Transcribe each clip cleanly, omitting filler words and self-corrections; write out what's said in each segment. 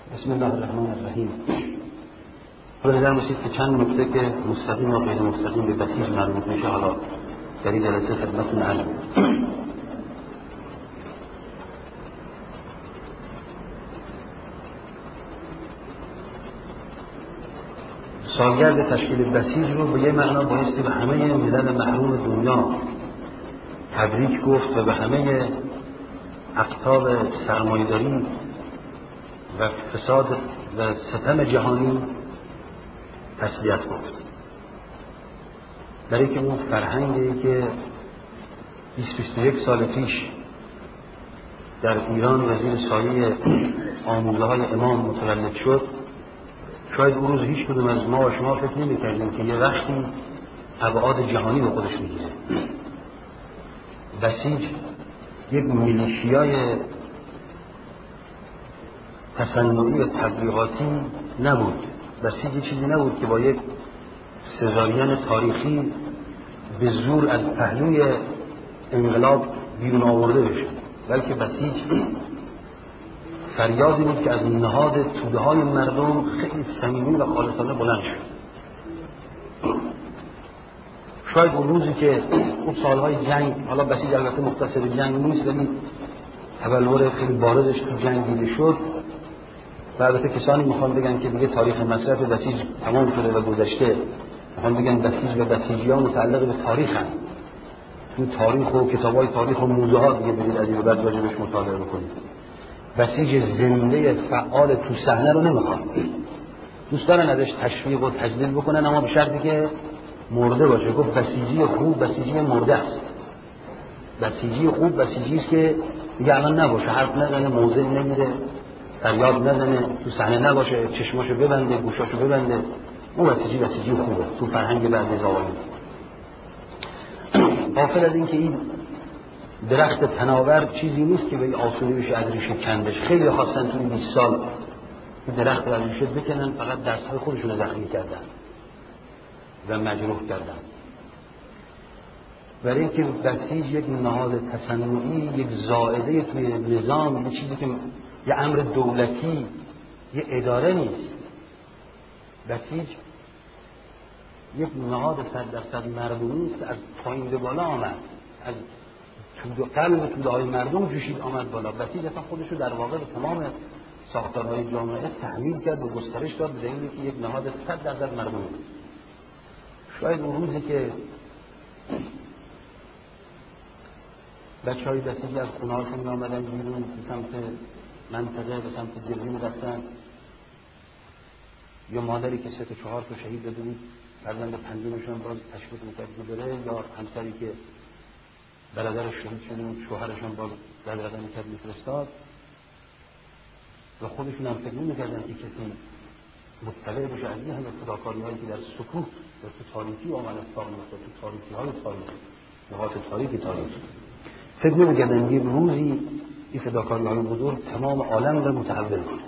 بسم الله الرحمن الرحیم. حالا نظر باشید که چند نکته که مستقیم و غیر مستقیم به بسیج مربوط میشه حالا در این جلسه خدمتتون عرض می‌کنم. سالگرد تشکیل بسیج رو به یه معنا بایستی به همه ملل محروم دنیا تبریک گفت و به همه اقطاب سرمایه‌داری و فساد و ستم جهانی تسلیت گفت. برای که اون فرهنگی که 21 سال پیش در ایران و زیر سایه آموزه‌های امام متولد شد، شاید اون روز هیچ کدوم از ما و شما فکر نمی‌کردیم که یه وقتی ابعاد جهانی به خودش میگیره. بسیج یک میلیشیای تصنعی و تبلیغاتی نبود. بسیج چیزی نبود که با یک سزارین تاریخی به زور از پهلوی انقلاب بیرون آورده بشه، بلکه بسیج فریادی بود که از نهاد توده های مردم خیلی صمیمی و خالصانه بلند شد. شاید اون روزی که اون سالهای جنگ، حالا بسیج البته مختصر جنگ نیست ولی تبلور خیلی بارزش تو جنگ دیده شد و البته کسانی میخوان بگن که دیگه تاریخ مصرف بسیج تمام شده و گذشته، میخوان بگن بسیج و بسیجیان متعلق به تاریخ هستند. تو تاریخ و کتابای تاریخ و موزه ها دیگه برید از این به بعد راجبش مطالعه بکنید. بسیج زنده فعال تو صحنه رو نمیخوان، دوست دارن ازش تشویق و تجلیل بکنن، اما به شرطی که مرده باشه. گفت بسیجی خوب بسیجی مرده است. بسیجی خوب بسیجی است که دیگه الان نباشه، حرف نزنه، موضع نگیره، فریاد نزنه، تو صحنه نباشه، چشماشو ببنده، گوشاشو ببنده. اون بسیجی خوبه تو فرهنگ بعد از آقایون. غافل از این که این درخت پناور چیزی نیست که به آسونی بشه از ریشه کندش. خیلی خواستن تو این 20 سال این درخت رو از ریشه بکنن، فقط دستهای خودشون رو زخمی کردن و مجروح کردن. برای اینکه بسیج یک نهاد تصنعی، یک زائده توی نظام، یک چیزی که یه امر دولتی، یه اداره نیست. بسیج یک نهاد 100% مردمی است، از پایین به بالا آمد، از قلب توده‌های مردم جوشید آمد بالا. بسیج اصلا خودش رو در واقع به تمام ساختارهای جامعه تحمیل کرد و گسترش داد به دلیلی که یک نهاد 100% مردمی است. شاید اون روزی که بچه‌های بسیج از خونه‌هاشون می‌آمدن بیرون به سمت منطقه، به سمت جلوی می‌رفتن، یا مادری که 3 تا 4 تا شهید داده بود فرزند پنجمشون باز تشویق می‌کرد که بره، یا همسری که برادرش شهید شده بود شوهرشون باز دلغدر می‌کرد می‌فرستاد، و خودشون هم فکر نمی‌کردن که کسی مطلع بشه از این همه فداکاری‌هایی که در سکوت و تو تاریکی آمد اتفاق می‌افتاد، تو تاریکی‌های تاریخی، نقاط تاریکی فکر نمی‌کردن یک روزی این فداکاری‌های بزرگ تمام عالم را متحول کنه.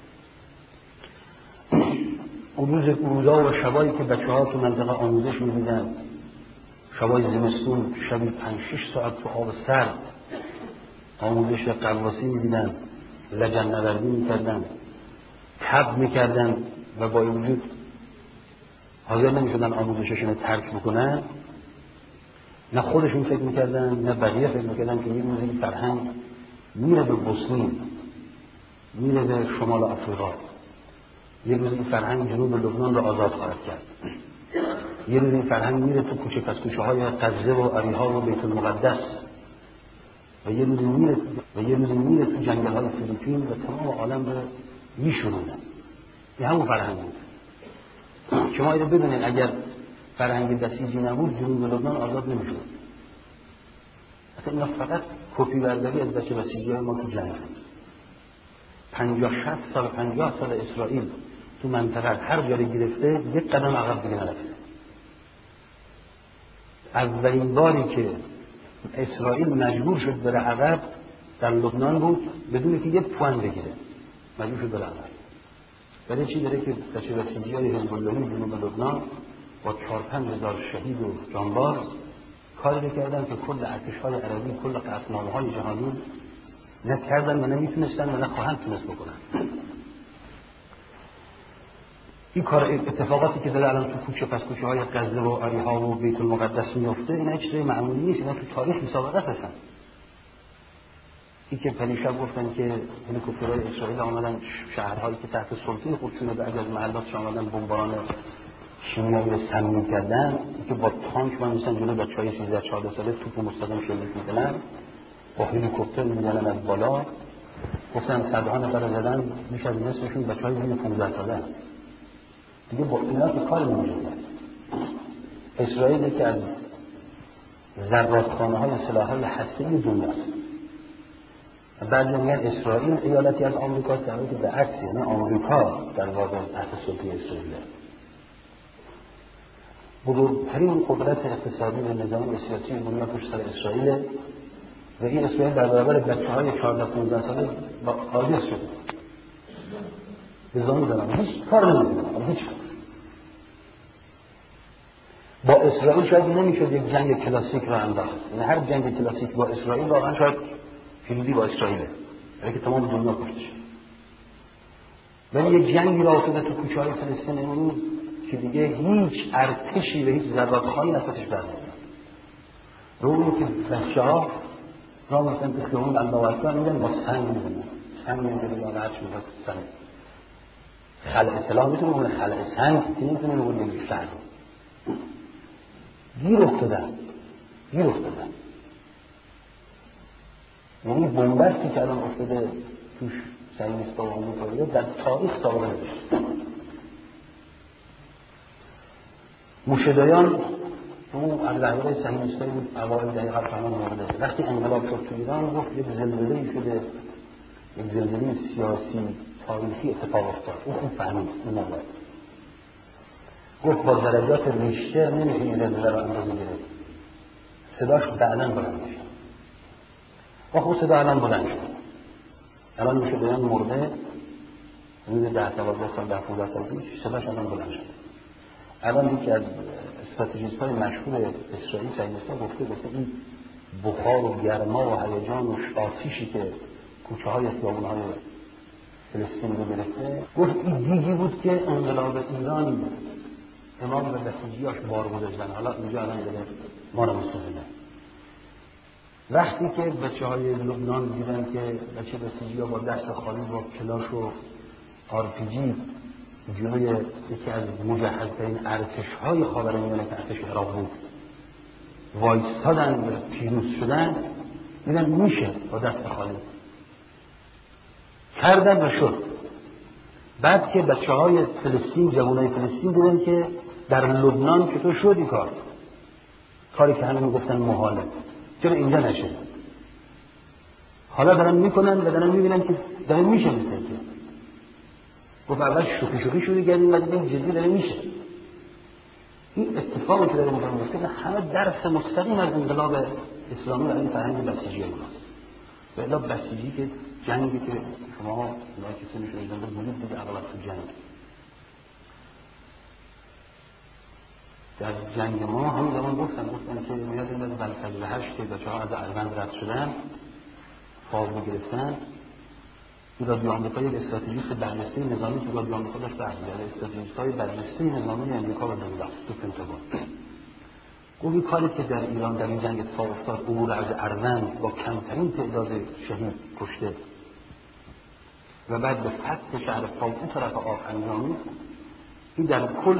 اون روزها و شبایی که بچه‌ها تو منطقه آموزش می‌دیدن، شبای زمستون، شبی 5-6 ساعت تو آب سرد آموزش غواصی می‌دیدن، لجن نوردی می‌کردن، تب می‌کردن و با این وجود حاضر نمی‌شدن آموزششون رو ترک بکنن. نه خودشون فکر می‌کردن نه بقیه فکر می‌کردن که یه روزی این فرهنگ میره به بوسنی، میره به شمال آفریقا، یه روز این فرهنگ جنوب لبنان رو آزاد خواهد کرد، یه روز این فرهنگ میره تو کوچه پس کوچه های غزه و اریحا و بیت المقدس، و یه روز میره تو جنگل های فیلیپین و تمام عالم رو میشورونه. این همون فرهنگ بود. شما اینو بدونید اگر فرهنگ بسیجی نبود جنوب لبنان آزاد نمیشد. اصلا اینا فقط کپی برداری از بچه بسیجی های ما تو جنگ بود. 50 سال اسرائیل تو منطقه هر جایی گرفته یک قدم عقب دیگه نرفته. اولین باری که اسرائیل مجبور شد بره عقب در لبنان بود، بدون که یک پوان بگیره مجبور شد بره عقب. برای چی؟ داره که بچه بسیجی های حزب اللهی جنوب لبنان با 4-5 هزار شهید و جانباز کاری کردن که کل ارتش‌های عربی، کل قطعنامه‌های جهانی نه کردن و نه میتونستن و نه خواهند تونست بکنن. این کار اتفاقاتی که داره الان تو کوچه پس کوچه های غزه و اریحا و بیت المقدس میفته، اینا چیزای معمولی نیست، اینا تو تاریخ مسابقه هستن. این که پریشب گفتن که هلیکوپترهای اسرائیل آمدن شهرهایی که تحت سلطه خودشون بعد از محلاتش آمدن بمباران شیمیایی سمی کردن، که با تانک من مثلا جلوی بچهای 13 14 ساله توپ مستقیم شلیک میکنن، با هلیکوپتر میزنن از بالا. گفتن صدها نفر زدن، بیش از نصفشون بچهای زیر 15 ساله. دیگه با اینا که کار نمیشه. اسرائیل که از ذراتخانه‌های سلاح‌های هسته‌ای دنیاست. بعضی میگن اسرائیل ایالتی از آمریکا، در حالی که به عکس، یعنی آمریکا در واقع تحت سلطه اسرائیله. بزرگترین قدرت اقتصادی و نظامی سیاسی دنیا پشت سر اسرائیل و این اسرائیل در برابر بچه‌های 14-15 ساله عاجز شده. نظامی دارن هیچ کار نمی‌کنه، هیچ کار. با اسرائیل شاید نمیشد یک جنگ کلاسیک را انداخت. یعنی هر جنگ کلاسیک با اسرائیل واقعا شاید فیلدی با اسرائیله، برای که تمام دنیا کشته شد. ولی یک جنگی را افتاده تو کوچه‌های فلسطین امروز که دیگه هیچ ارتشی و هیچ ذراتخانه‌ای نفسش برنمیاد. روی که بچه‌ها را مثلا اخیون الله اکبر میگن با سنگ میزنن، سنگ میزنن یا هرچی میخواد سنگ. خلع سلاح میتونه بگونه خلع سنگ که نمیتونه بگونه یک فرد. گیر افتادن. یعنی بنبستی که الان افتاده توش صهیونیست‌ها و آمریکایی‌ها در تاریخ سابقه نداشته. موشه‌دایان اون از رهبرای صهیونیست‌ها بود، اوایل دهه 70 مورد. وقتی انقلاب شد تو ایران گفت یک زلزله‌ای شده، یک زلزله سیاسی تاریخی اتفاق افتاد. او خوب فهمید این موضوع. گفت با درجات ریشتر نمیشه این زلزله رو اندازه گرفت. صداش بعداً بلند میشه. و خب صدا الان بلند شد. الان میشه بیان مرده، روز 10-12 سال 10-15 سال پیش صداش الان بلند شد. الان یکی از استراتژیست‌های مشهور اسرائیل صهیونیست‌ها گفته این بخار و گرما و هیجان و آتشی که کوچه‌های خیابون‌های فلسطین رو گرفته، گفت این دیگی بود که انقلاب ایران امام و بسیجیاش بار گذاشتن. حالا اینجا الان داره ما رو می‌سوزونه. وقتی که بچه‌های لبنان دیدن که بچه بسیجی‌ها با دست خالی با کلاش و آرپیجی جلوی یکی از مجهزترین ارتش‌های خاورمیانه که ارتش عراق بود وایستادن و پیروز شدن، دیدن میشه با دست خالی کردن و شد. بعد که بچه‌های فلسطین، جوانای فلسطین دیدن که در لبنان چطور شد این کاری که همه میگفتن محاله، چرا اینجا نشه؟ حالا دارن میکنن و دارن میبینن که دارن میشه. مثل که گفت اول شوخی شروع کردیم و دیدیم جدی داره میشه. این اتفاقی که داره میفته همه درس مستقیم از انقلاب اسلامی و این فرهنگ بسیجی بود. و الا بسیجی که جنگی که شما اونایی که سنشون ایجاد بودید دیگه اول تو جنگ، در جنگ ما همون زمان گفتن که میاد این از بلفجر 8 که بچه‌ها از اروند رد شدن، فاز گرفتن. ایرادی آمریکا یک استراتژیست بررسی نظامی تو ایرادی آمریکا داشت بحث می‌کرد، استراتژیست‌های بررسی نظامی آمریکا و دولت تو پنتاگون. گفت این کاری که در ایران در این جنگ اتفاق افتاد، عبور از اروند با کمترین تعداد شهید کشته و بعد به فتح شهر فاز اون طرف آب انجامید، این در کل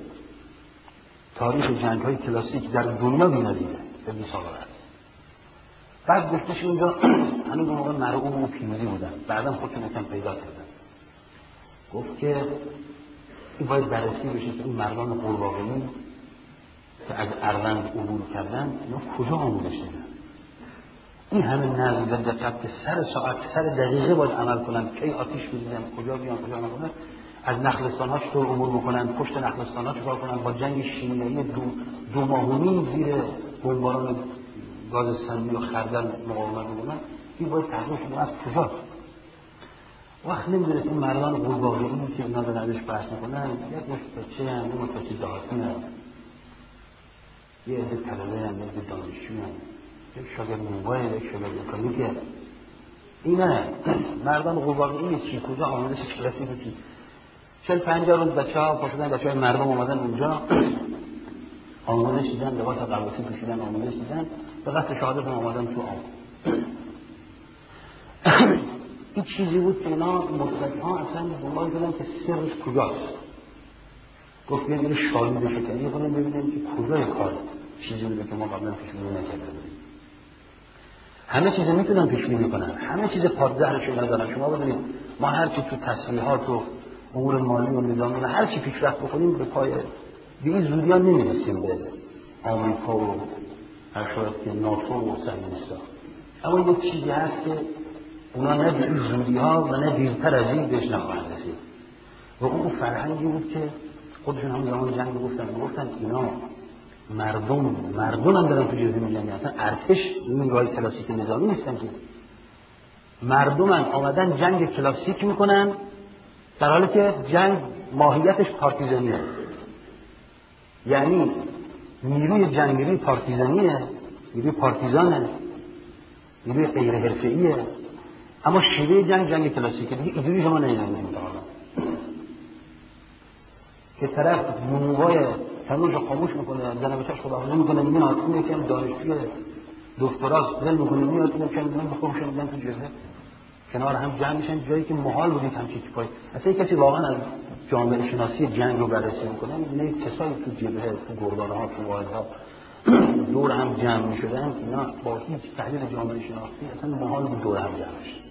تاریخ جنگ‌های کلاسیک در دنیا بی‌نظیره، به بی‌سابقه است. بعد گفتش اونجا هنوز اون موقع مرعوب و پیروزی بودن، بعدا خودشون یکم پیدا کردن. گفت که این باید بررسی بشه که این مردان قورباغه‌ای که از اروند عبور کردن اینا کجا آموزش دیدن؟ این همه نظم و دقت که سر ساعت سر دقیقه باید عمل کنن، کی آتیش می‌زنن، کجا بیان کجا عمل کنن، از نخلستان‌ها چطور عبور بکنن، پشت نخلستان‌ها چیکار کنن، با جنگ شیمیایی دو ماه و نیم زیر بمباران گاز سمی و خردل مقاومت می‌کنن، این باید تحقیق شده از کجاست؟ وقت نمی‌دونست این مردان قورباغه‌ای که اینا دارن ازش بحث می‌کنن، یک مشت بچه هم، یک مشت بچه دهاتی هم، یه عده طلبه هم، یه عده دانشجو هم، یک شاگرد موبایل، یک شاگرد اینا مردان قورباغه‌ای چی کجا آموزش کلاسیکی چی؟ 40-50 روز بچه‌ها پاشدن، بچه‌های مردم اومدن اونجا آموزش دیدن، لباس قرباسی پوشیدن، آموزش دیدن، به قصد شهادت اومدن تو آب. این چیزی بود که اینا مدت‌ها اصلا دنبال بودن که سرش کجاست. گفت بیاید شالود شکنی کنیم ببینیم که کجای کار چیزی بوده که ما قبلا پیش بینی نکرده بودیم. همه چیز میتونن پیش بینی کنن، همه چیز پادزهرش اینا دارن. شما ببینید ما هر چی تو تسلیحات و امور مالی و نظامی هر چی پیشرفت بکنیم به پای به این زودی‌ها نمیرسیم به آمریکا و هر شاید که ناتو و صهیونیست‌ها. اما یک چیزی هست که اونا نه به این زودی‌ها و نه دیرتر از این بهش نخواهند رسید. و اون فرهنگی بود که خودشون هم زمان جنگ گفتن اینا مردم هم دارن تو جبهه می‌جنگن. اصلا ارتش این راه کلاسیک نظامی نیستن که مردم هم آمدن جنگ کلاسیک میکنن، در حالی که جنگ ماهیتش پارتیزانیه. یعنی نیروی جنگ نیروی پارتیزانیه، نیروی پارتیزانه، نیروی غیر حرفه‌ایه، اما شیوه جنگ کلاسیکه. دیگه اینجوری شما نمی‌بینید که طرف موقع تنورش خاموش میکنه، زن بچه‌اش خداحافظی میکنه، میاد اون یکم دانشجوی دکتراست ول میکنه، میاد اون یکم میاد بخوامش میاد تو جبهه کنار هم جمع میشن، جایی که محال بودید همچین چیزایی. اصلا کسی واقعا از جامعه شناسی جنگ رو بررسی میکنه میبینه کسایی تو جبهه، تو گردان‌ها، تو واحدها دور هم جمع میشدن، اینا با هیچ تحلیل جامعه شناختی اصلا محال بود دور هم جمع بشن.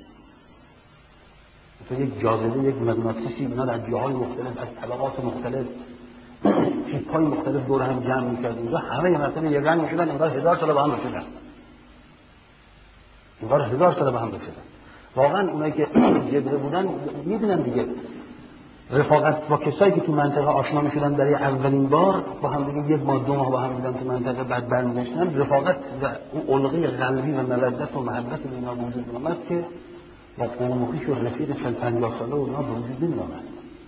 تو یک جاذبه، یک مغناطیسی اینا در جاهای مختلف از طبقات مختلف تیپ‌های مختلف دور هم جمع می‌کرد. اونجا همه مثلا یه رنگ می‌شدن، انگار 1000 سال با هم رسیدن. انگار 1000 سال با هم رسیدن. واقعا اونایی که جبهه بودن می‌دونن دیگه رفاقت با کسایی که تو منطقه آشنا می‌شدن برای اولین بار با هم دیگه یک ماه دو ماه با هم بودن تو منطقه، بعد برمیگشتن، رفاقت و اون القه قلبی و مودت و محبت اینا وجود اومد که با قوم خویش و رفیق 40-50 ساله اونا به وجود نمی‌آمد.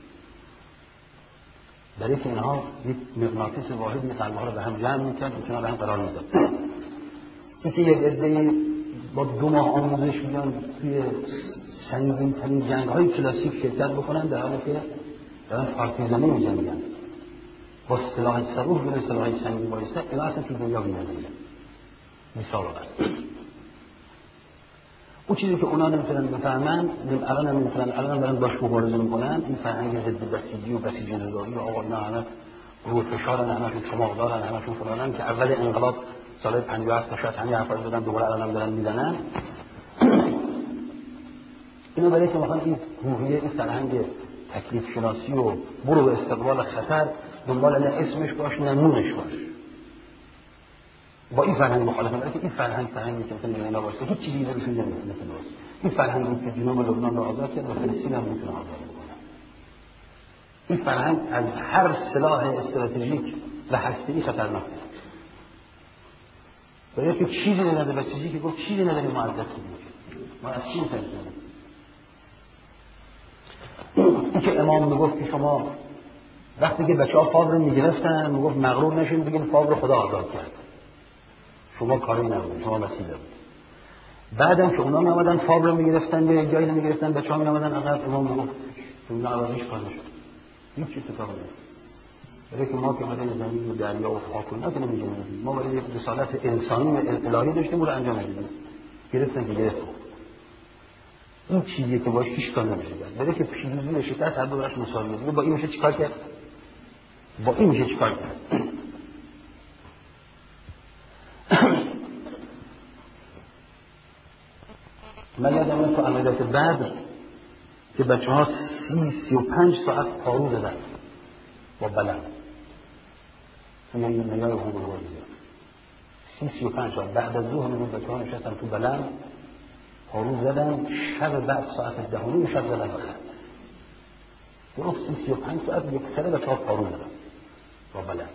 برای که اینها یک مغناطیس واحدی قلب‌ها رو به هم جمع می‌کرد و کنار هم قرار می‌داد. اینکه یک عده‌ای با 2 ماه آموزش بیان توی سنگین‌ترین جنگ‌های کلاسیک شرکت بکنن، در حالی که دارن پارتیزانی می‌جنگن، با سلاح صاروخ جلوی سلاح سنگین وایسته، اینا اصلا تو دنیا بی‌نظیره. مثال بزنم. اون چیزی که اونا نمی‌تونن بفهمن، الان هم نمی‌تونن، الان دارن باش مبارزه می‌کنن، این فرهنگ ضد بسیجی و بسیج‌نظاری و آقا اینا همه روی فشارن، همشون چماقدارن، همشون فلانن، که اول انقلاب سال 57 تا 60 همین حرفا زدن، دوباره الان دارن میزنن. اینا برای که می‌خوان این روحیه، این فرهنگ تکلیف شناسی و برو به استقبال خطر دنبال نه اسمش باش نه نونش باش، با این فرهنگ مخالفت داره که این فرهنگ که مثلا اینا واسه هیچ چیزی نمیشه مثل درست. این فرهنگی که جنوب لبنان رو آزاد کرد و فلسطین هم میتونه آزاد کنه. این فرهنگ از هر سلاح استراتژیک و هسته‌ای خطرناکه. برای که چیزی نداره بسیجی که گفت چیزی نداریم ما از دست بدیم، ما از چی می‌تونیم؟ این که امام میگفت که شما وقتی که بچه‌ها فاو رو میگرفتن میگفت مغرور نشین، بگین فاو رو خدا آزاد کرد، شما کاری نبودید، شما وسیله بود. بعدم که اونا میامدن فاو رو میگرفتن یا جایی نمیگرفتن، بچه‌ها میامدن عقب، امام میگفت اونا عوضش کار نشد، هیچ چیز اتفاقی نمیفته. برای که ما که برای زمین و دریا و خاک و اینا که نمی‌جنگیدیم، ما برای یک رسالت انسانی و الهی داشتیم رو انجام میدیم، گرفتن که گرفتن. این چیزی که باش هیچ کار نمیشه کرد. برای که پیروزی و شکست هر دو براش مساویه. دیگه با این میشه چیکار کرد؟ با این میشه چیکار کرد؟ من یادم تو عملیات بدر که بچه‌ها 35 ساعت پارو زدن با بلند. یعنی نگاه حقوق الانسان 35 ساعت بعد از ظهر میگن بچه‌ها نشستن تو بلند پارو زدن، شب بعد ساعت 10 شب زدن بلند. درست 35 ساعت یک سره بچه‌ها پارو زدن با بلند.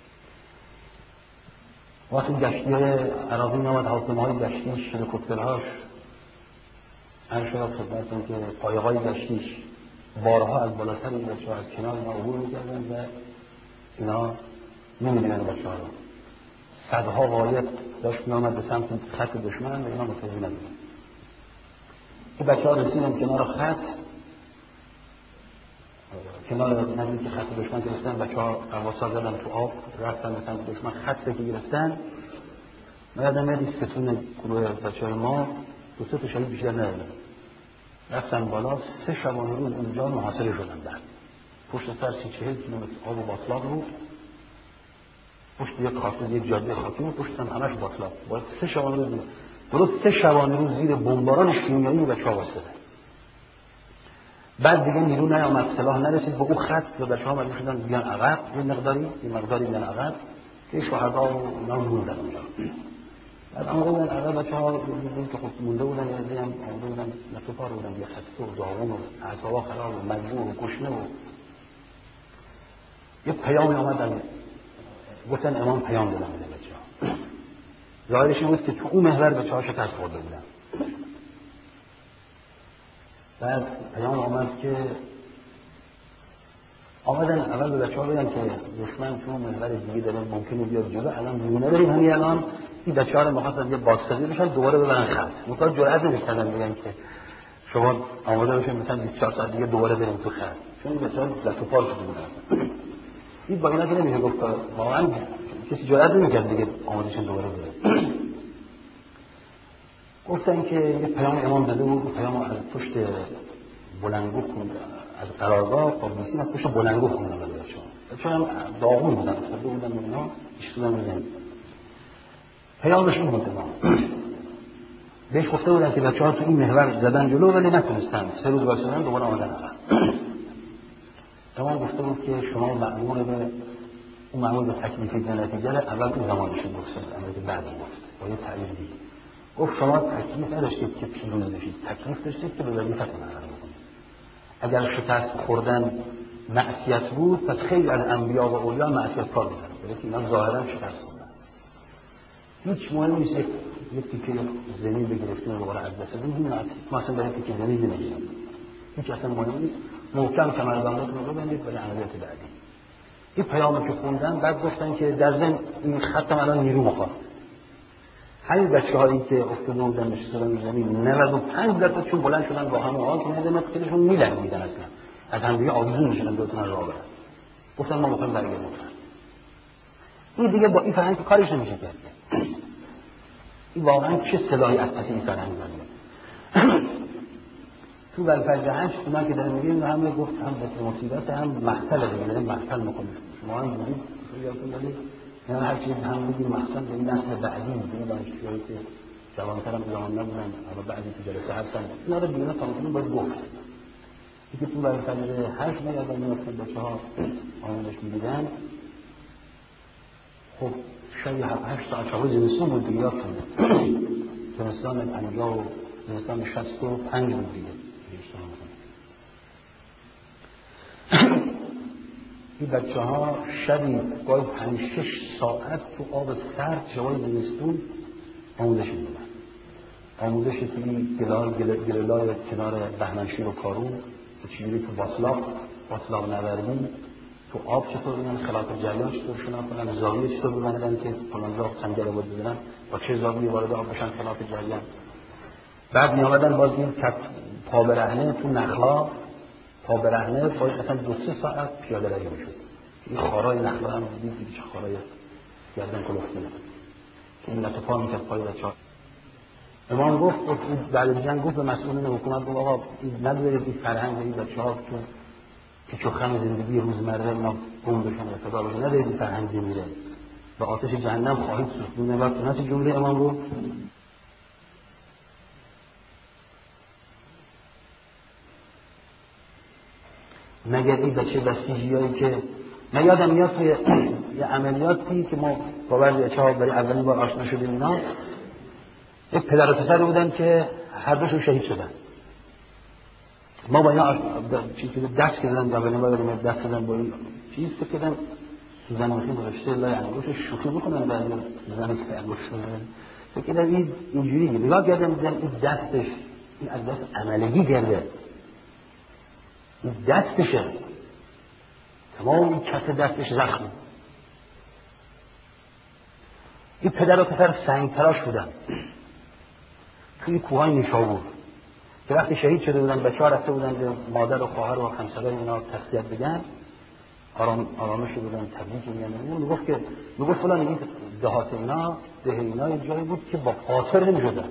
وقتی گشتی‌های عراقی می‌آمد، هواپیماهای گشتیش، هلیکوپترهاش، هر شب خدمتتون که پایه‌های گشتیش بارها از بالاتر این بچه‌ها از کنار اینا عبور می‌کردن و اینا نمی‌دیدن بچه‌ها رو. صدها قایق داشت می‌آمد به سمت خط دشمن و اینا متوجه نمی‌شدن. که بچه‌ها رسیدن کنار خط، کنار نزدیک که خط دشمن گرفتن، بچه‌ها قواسا زدن تو آب رفتن مثلا دشمن خطی که گرفتن. من یادم میاد این ستون گروه بچه‌های ما دو سه تا شهید بیشتر ندادن، رفتن بالا 3 شبانه روز اونجا محاصره شدن. بعد پشت سر 30-40 کیلومتر آب و باتلاق بود، پشت یک خاطر یک جاده خاکی بود، پشت هم همش باتلاق. باید 3 شبانه روز درست 3 شبانه روز زیر بمباران شیمیایی بچه‌ها وایسادن. بعد دیگه نیرو نیامد، سلاح نرسید به اون خط و بچه‌ها مجبور شدن بیان عقب، یه مقداری بیان عقب که شهدا و اینا موندن اونجا. بعد آمدن عقب بچه‌ها دیدن که خب مونده بودن، یه عده‌ای هم آمده بودن نفر بودن، یه خسته و داغون و اعصابا خراب و مجبور و گشنه و یه پیامی آمدن گفتن امام پیام دادن به بچه‌ها. ظاهرش این بود که تو اون محور بچه‌ها شکست خورده بودن. بعد پیام آمد که آمدن اول به بچه‌ها بگن که دشمن تو محور دیگه داره ممکنه بیاد جلو، الان میونه داریم همین الان این بچه‌ها رو می‌خواستن یه بازسازی بشن دوباره ببرن خط. مثلا جرئت نمی‌کردن بگن که شما آماده باشین مثلا 24 ساعت دیگه دوباره بریم تو خط، چون بچه‌ها دست و پا شده بودن. این با اینا که نمیشه گفت، واقعا کسی جرئت نمی‌کرد دیگه آماده شن دوباره بره. گفتن که یه پیام امام داده بود، پیام از پشت بلندگو خوند، از قرارگاه با بیسیم از پشت بلندگو خوندن بچه‌ها هم داغون بودن، افتاده بودن اینا ایستادن بودن. پیامش این بود امام بهش گفته بودن که بچه‌ها تو این محور زدن جلو ولی نتونستن، 3 روز وایسادن دوباره آمدن عقب. امام گفته بود که شما مأمور به اون مأمور به تکلیف نتیجه اول اون زمانشون گفتن، اما که بعد گفت با یه تعریف دیگه گفت شما تکلیف نداشتید که پیروز بشید، تکلیف داشتید که به وظیفتون عمل کنید. اگر شکست خوردن معصیت بود پس خیلی از انبیا و اولیا معصیت کار بودن، ولی اینا ظاهرا شکست خوردن. هیچ مهم نیست یک تیکه زمین بگرفتیم و دوباره از دست بدیم، ما اصلا در تیکه زمین نمیگیم، هیچ اصلا مهم نیست. محکم کمربنداتون رو ببندید برای عملیات بعدی. این پیامی که خوندن بعد گفتن که در ضمن این خط الان نیرو میخواد. همین بچه‌هایی که افتاده بودن نشستن زمین 95 درصد چون بلند شدن با هم آهان که نمیدونن خودشون میلنگیدن، اصلا از هم دیگه آویزون میشدن بتونن راه برن. گفتن ما میخوایم برگردیم. این دیگه با این فرهنگ کارش نمیشه کرد. این واقعا چه سلاحی از پس این فرهنگ میاد. تو بالفجر 8 اونا که دارن میگن همه گفت هم به مصیبت هم مقتل دیگه، مقتل میکنه. شما هم دیدید یادتون دارید اینا هر چیز هم میگن مقتل به این نسل بعدی میگن دانشجویی که جوان‌تر هم جوان نبودن اما بعدی تو جلسه هستن اینا رو بیرون تمام باید گفت. دیگه تو بالفجر 8 میاد میاد بچه‌ها آموزش میدیدن. خب شاید 7-8 ساعت شب زمستون بود دیگه، یادتونه زمستان 50 و زمستان 65 بود دیگه. این بچه‌ها شبی گاهی 5-6 ساعت تو آب سرد شبای زمستون آموزش میدادن. آموزش توی گلالای کنار بهمنشیر و کارون، چجوری تو باطلاق نوردی تو آب چطور بودن، خلاف جریان چطور شنا کنن، زاویه چطور ببندن که فلان جا سنگر رو بزنن با چه زاویه وارد آب بشن خلاف جریان. بعد می آمدن باز این پا برهنه تو نخلا، پا برهنه باید مثلا 2-3 ساعت پیاده روی میشد. این خارای نخلا هم دیدید چه خارای گردن کلفته که این لطفا میکرد پای بچه‌ها. امام گفت بعد از جنگ گفت به مسئولین حکومت گفت آقا ندارید این فرهنگ این بچه‌ها تو که چخم زندگی روزمره اینا گم بشن و فدا بشن، ندارید این فرهنگ میره به آتش جهنم خواهید سوخت. اون وقت نسی جمله امام رو مگر این بچه بسیجیایی که من یادم میاد توی یه عملیاتی که ما با بعضی بچه‌ها برای اولین بار آشنا شدیم اینا، یک پدر و پسر بودن که هر دوشون شهید شدن. ما با اینا چیزی دست کردن اولین بار بریم دست کردن با این چیز فکر کردن سوزن مخیم گذاشته لای انگوشش شوخی بکنن بعد زن که انگوش شدن فکر کردن این اینجوری نگاه کردم دیدم این دستش این از دست عملگی کرده، این دستشه تمام این کف دستش زخم. این پدر و پسر سنگ تراش بودن توی کوههای نیشابور که وقتی شهید شده بودن بچه‌ها رفته بودن به مادر و خواهر و همسرای اینا تسلیت بگن، آرامش بودن، تبریک میگن. میگفت فلان این دهات اینا، ده اینا یه جایی بود که با خاطر نمی‌شدن.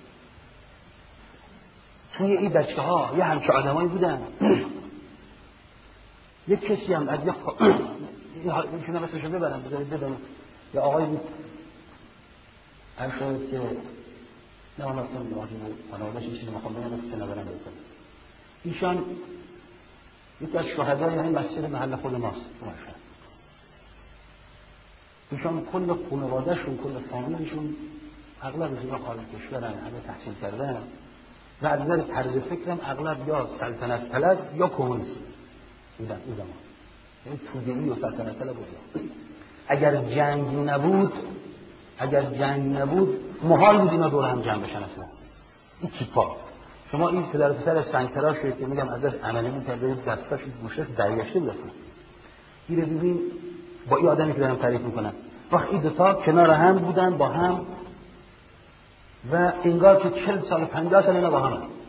توی این بچه‌ها یه همچه آدمایی بودن. یک کسی هم از اینشون مثلا شده ببرم بذارید بدم یه آقایی بود هر شاید که نه اون اصلا خانواده‌اش این چیزی میخوام بگم که نبرم بکنم. ایشان یکی از شهدای همین مسجد محل خود ماست. ایشان کل خانواده‌شون، کل فامیلشون اغلب از اینا خارج کشورن، همه تحصیل کردن و از نظر طرز فکرم اغلب یا سلطنت طلب یا کمونیست بودن اون زمان. یعنی توده‌ای و سلطنت طلب بودن. اگر جنگ نبود محال بود اینا دور هم جمع بشن اصلا. این تیپا شما این پدر و پسر سنگتراش که میگم ازش عملی می‌کرده دستاش گوشش برگشته بود اصلا. گیره ببین با این آدمی که دارم تعریف میکنم وقتی این دوتا کنار هم بودن با هم و انگار که 40 سال 50 سال اینا با هم هست.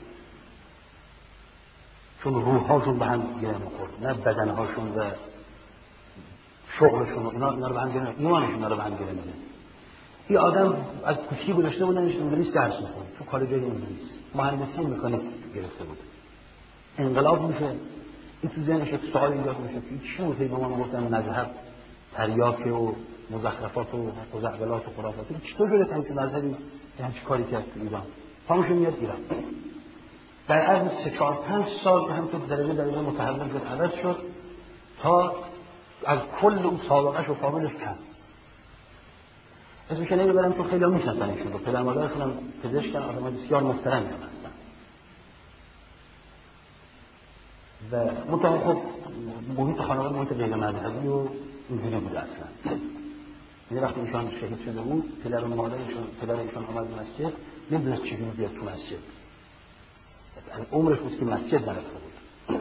چون روح‌هاشون به هم گره می‌خورد، نه بدن‌هاشون و شغلشون و اینا رو به هم گره، ایمانشون رو به هم گره می‌ده. این آدم از کوچیکی گذاشته بودنش انگلیس درس می‌خوند، تو کالج انگلیس مهندسی مکانیک گرفته بود. انقلاب میشه، این تو ذهنش یک سوال ایجاد میشه که چی بود؟ به ما گفتن مذهب تریاکه و مزخرفات و خزعبلات و خرافات، چطور شده که مذهبی همچین کاری کرد تو ایران؟ پاموشون میاد ایران. در عرض 3-4-5 سال همینطور درجه متحول شد، عوض شد تا از کل اون سابقه‌اش و فامیلش کم. اسمش نمیبرم تو خیلی میشناسن ایشون رو، پدر مادرشون هم پزشکن، آدمای بسیار محترمی هستن. و منتها خب محیط خانواده محیط غیر مذهبی و اینجوری بوده اصلا. یه وقتی ایشان شهید شده بود، پدر و مادرشون، پدرشون آمد مسجد، نمیدونست چجوری بیاد تو مسجد. از عمرش بود که مسجد نرفته بود.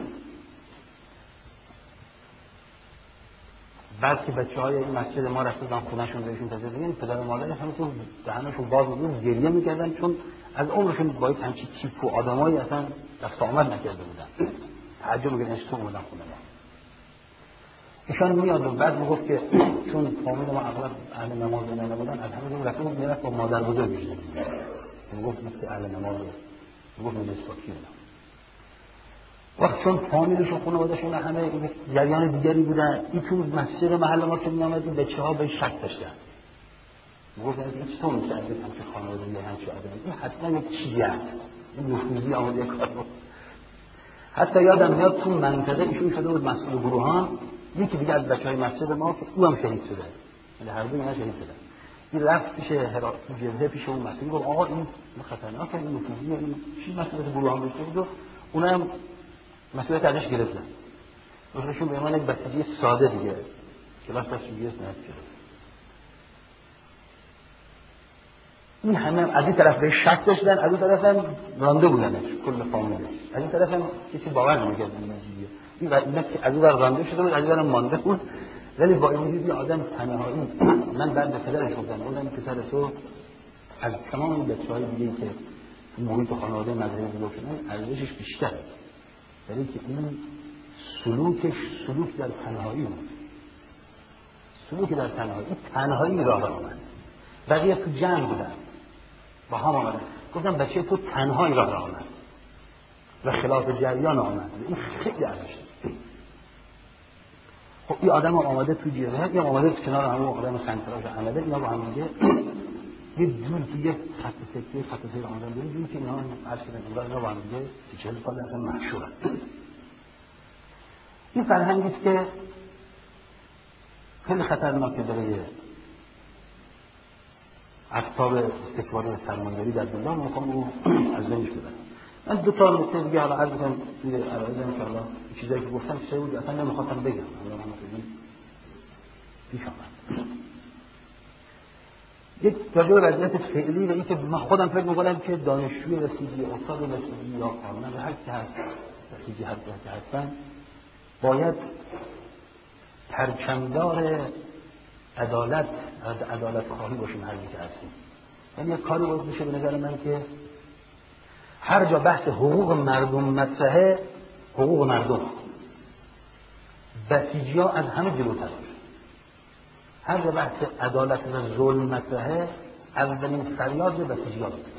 بعد که بچه‌های این مسجد ما رفتن خونه‌شون بهشون تذکر پدر و مادر همون دهنشون باز بود، گریه می‌کردن چون از عمرشون با یک همچین تیپ و آدمایی اصلا رفت آمد نکرده بودن. تعجب می‌کردن تو اومدن خونه ما. ایشان میاد و بعد میگفت که چون فامیل ما اغلب اهل نماز نبودن، از همه جور رفته بود میرفت با مادر بزرگش زندگی می‌کرد. میگفت مثل اهل نماز، میگفت نسبتی وقت چون فامیلش و خانواده‌شون همه جریان دیگری بودن، این تو مسجد محل ما که می‌آمد این بچه‌ها به شک داشتن. میگفتن این چطور میشه از همچین خانواده یه همچین آدمی؟ این حتما یک چیزی هست. این نفوذی آمده کار بود. حتی یادم میاد تو منطقه ایشون شده بود مسئول گروهان، یکی دیگه از بچه‌های مسجد ما که او هم شهید شده. یعنی هر دو اینا شهید شدن. این رفت پیش جبهه پیش اون مسئول گفت آقا این خطرناکه، این نفوذی، این چی مسئله گروهان میشه بود. اونم مسئولیت ازش گرفتن. روشون به من یک بسیجی ساده دیگه کلاس تصویری است نهد کرد. این همه از این طرف به شک داشتن، از این طرف هم رانده بودنش کل فامیلش. از این طرف هم کسی باور نمی‌کرد این که از این ور رانده شده بود، از این ور مانده بود. ولی با این وجود آدم تنهایی، من بعد به پدرش گفتم پسر تو از تمام بچه‌های دیگه‌ای که محیط خانواده مذهبی بزرگ شدن ارزشش بیشتره. ولی که این سلوک در تنهایی بود. سلوک در تنهایی راه آمد. بقیه تو جمع بودن با هم آمدن. گفتم بچه تو تنهایی راه آمد و خلاف جریان آمد. این خیلی ارزش داره. خب این آدم آمده تو جبهه، یا آمده تو کنار همون آدم سنتراژ عمله، اینا با هم دیگه یه جور که یه خط سیر آمدن به جوری که اینا عرض کردن اینا با هم دیگه 40 سال اصلا مشهورن. این فرهنگی است که خیلی خطرناکه برای اقطاب استکباری و سرمایه‌داری در دنیا. میخوام رو از بینش ببرم. من دو تا نکته دیگه حالا عرض کنم توی عرایض ان شاءالله. چیزایی که گفتم چه بود اصلا نمیخواستم بگم. الان من پیش آمد. یک راجع به وضعیت فعلی و اینکه من خودم فکر می‌کنم که دانشجوی رسیدگی، استاد رسیدگی یا کارمند هر کی هست، رسیدگی هر کی هستن باید پرچمدار عدالت خواهی باشیم هر جایی که هستیم. یعنی یک کاری باید بشه به نظر من که هر جا بحث حقوق مردم مطرحه، حقوق مردم، بسیجی ها از همه جلوتر باشه. هر جا بحث عدالت و ظلم مطرحه، اولین فریاد بسیجی ها بزنه.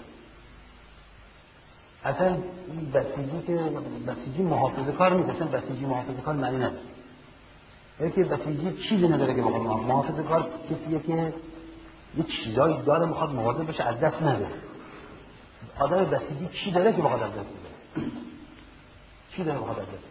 اصلا این بسیجی که بسیجی محافظه کار نیست، اصلا بسیجی محافظه کار معنی نداره. یکی بسیجی چیزی نداره که بخواد محافظه کار کسیه که یه چیزایی داره میخواد مواظب بشه از دست نده. آدم بسیجی چی داره که بخواد از دست بده؟ چی داره بخواد از دست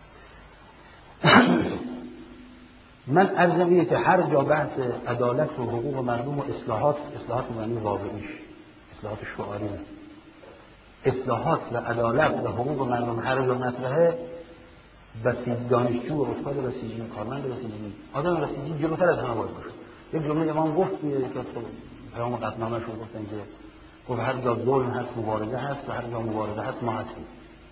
بده؟ من عرضم اینه که هر جا بحث عدالت و حقوق مردم و اصلاحات معنی واقعیش، اصلاحات شعاری، اصلاحات و عدالت و حقوق مردم هر جا مطرحه، بسیج دانشجو و استاد بسیجی، کارمند بسیجی، آدم بسیجی جلوتر از همه باید باشه. یک جمله امام گفت که پیام قطعنامه شون گفتن که گفت هر جا ظلم هست مبارزه هست و هر جا مبارزه هست ما هستیم.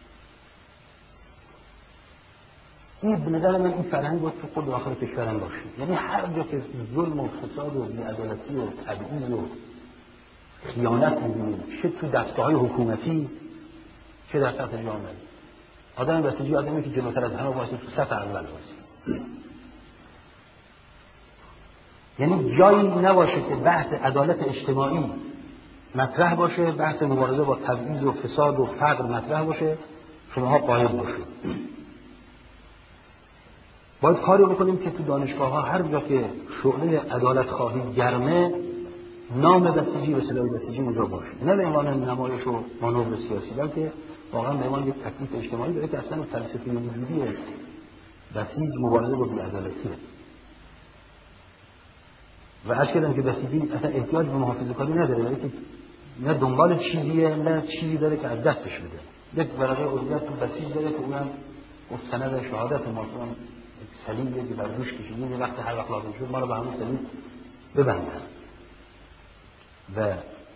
این به نظر من این فرهنگ باید تو خود داخل کشورم باشه. یعنی هر جا که ظلم و فساد و بی‌عدالتی و تبعیض و خیانت می‌بینیم، چه تو دستگاه‌های حکومتی چه در سطح جامعه، آدم بسیجی آدمی که جلوتر از همه واسه تو صف اول واسه. یعنی جایی نباشه که بحث عدالت اجتماعی مطرح باشه، بحث مبارزه با تبعیض و فساد و فقر مطرح باشه، شماها قائل باشید. باید کاری بکنیم که تو دانشگاه‌ها هر جا که شعله عدالت خواهی گرمه، نام بسیجی و صدای بسیجی اونجا باشه. نه به عنوان نمایش و مانور سیاسی، بلکه واقعا به عنوان یک تکلیف اجتماعی داره که اصلا فلسفه وجودی بسیج مبارزه با بی‌عدالتیه. و عرض کردم که بسیجی اصلا احتیاج به محافظه کاری نداره، ولی که نه دنبال چیزیه نه چیزی داره که از دستش بده. یک ورقه عضویت تو بسیج داره که اونم گفت سند شهادت ما کنم سلیمیه که بر دوش کشیدیم، وقتی هر وقت لازم شد ما رو به همون سلیم ببندن. و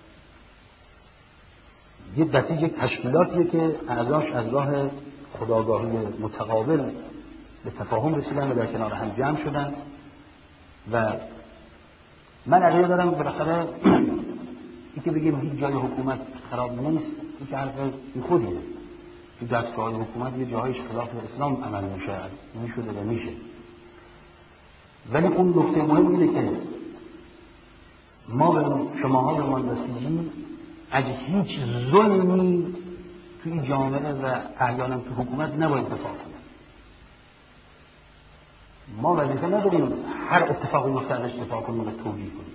یه بسیج یک تشکیلاتیه که اعضاش از راه خودآگاهی متقابل به تفاهم رسیدن و در کنار هم جمع شدن. و من عقیده دارم بالاخره این که بگیم هیچ جای حکومت خراب نیست، این که حرف خودیه. تو دستگاه حکومت یه جاهایش خلاف اسلام عمل میشه، میشده و میشه. ولی اون نکته مهم اینه که ما به شماها به من بسیجی از هیچ ظلمی توی جامعه و احیانا تو حکومت نباید دفاع کنیم. ما وظیفه نداریم هر اتفاقی میفته ازش دفاع کنیم و توجیه کنیم.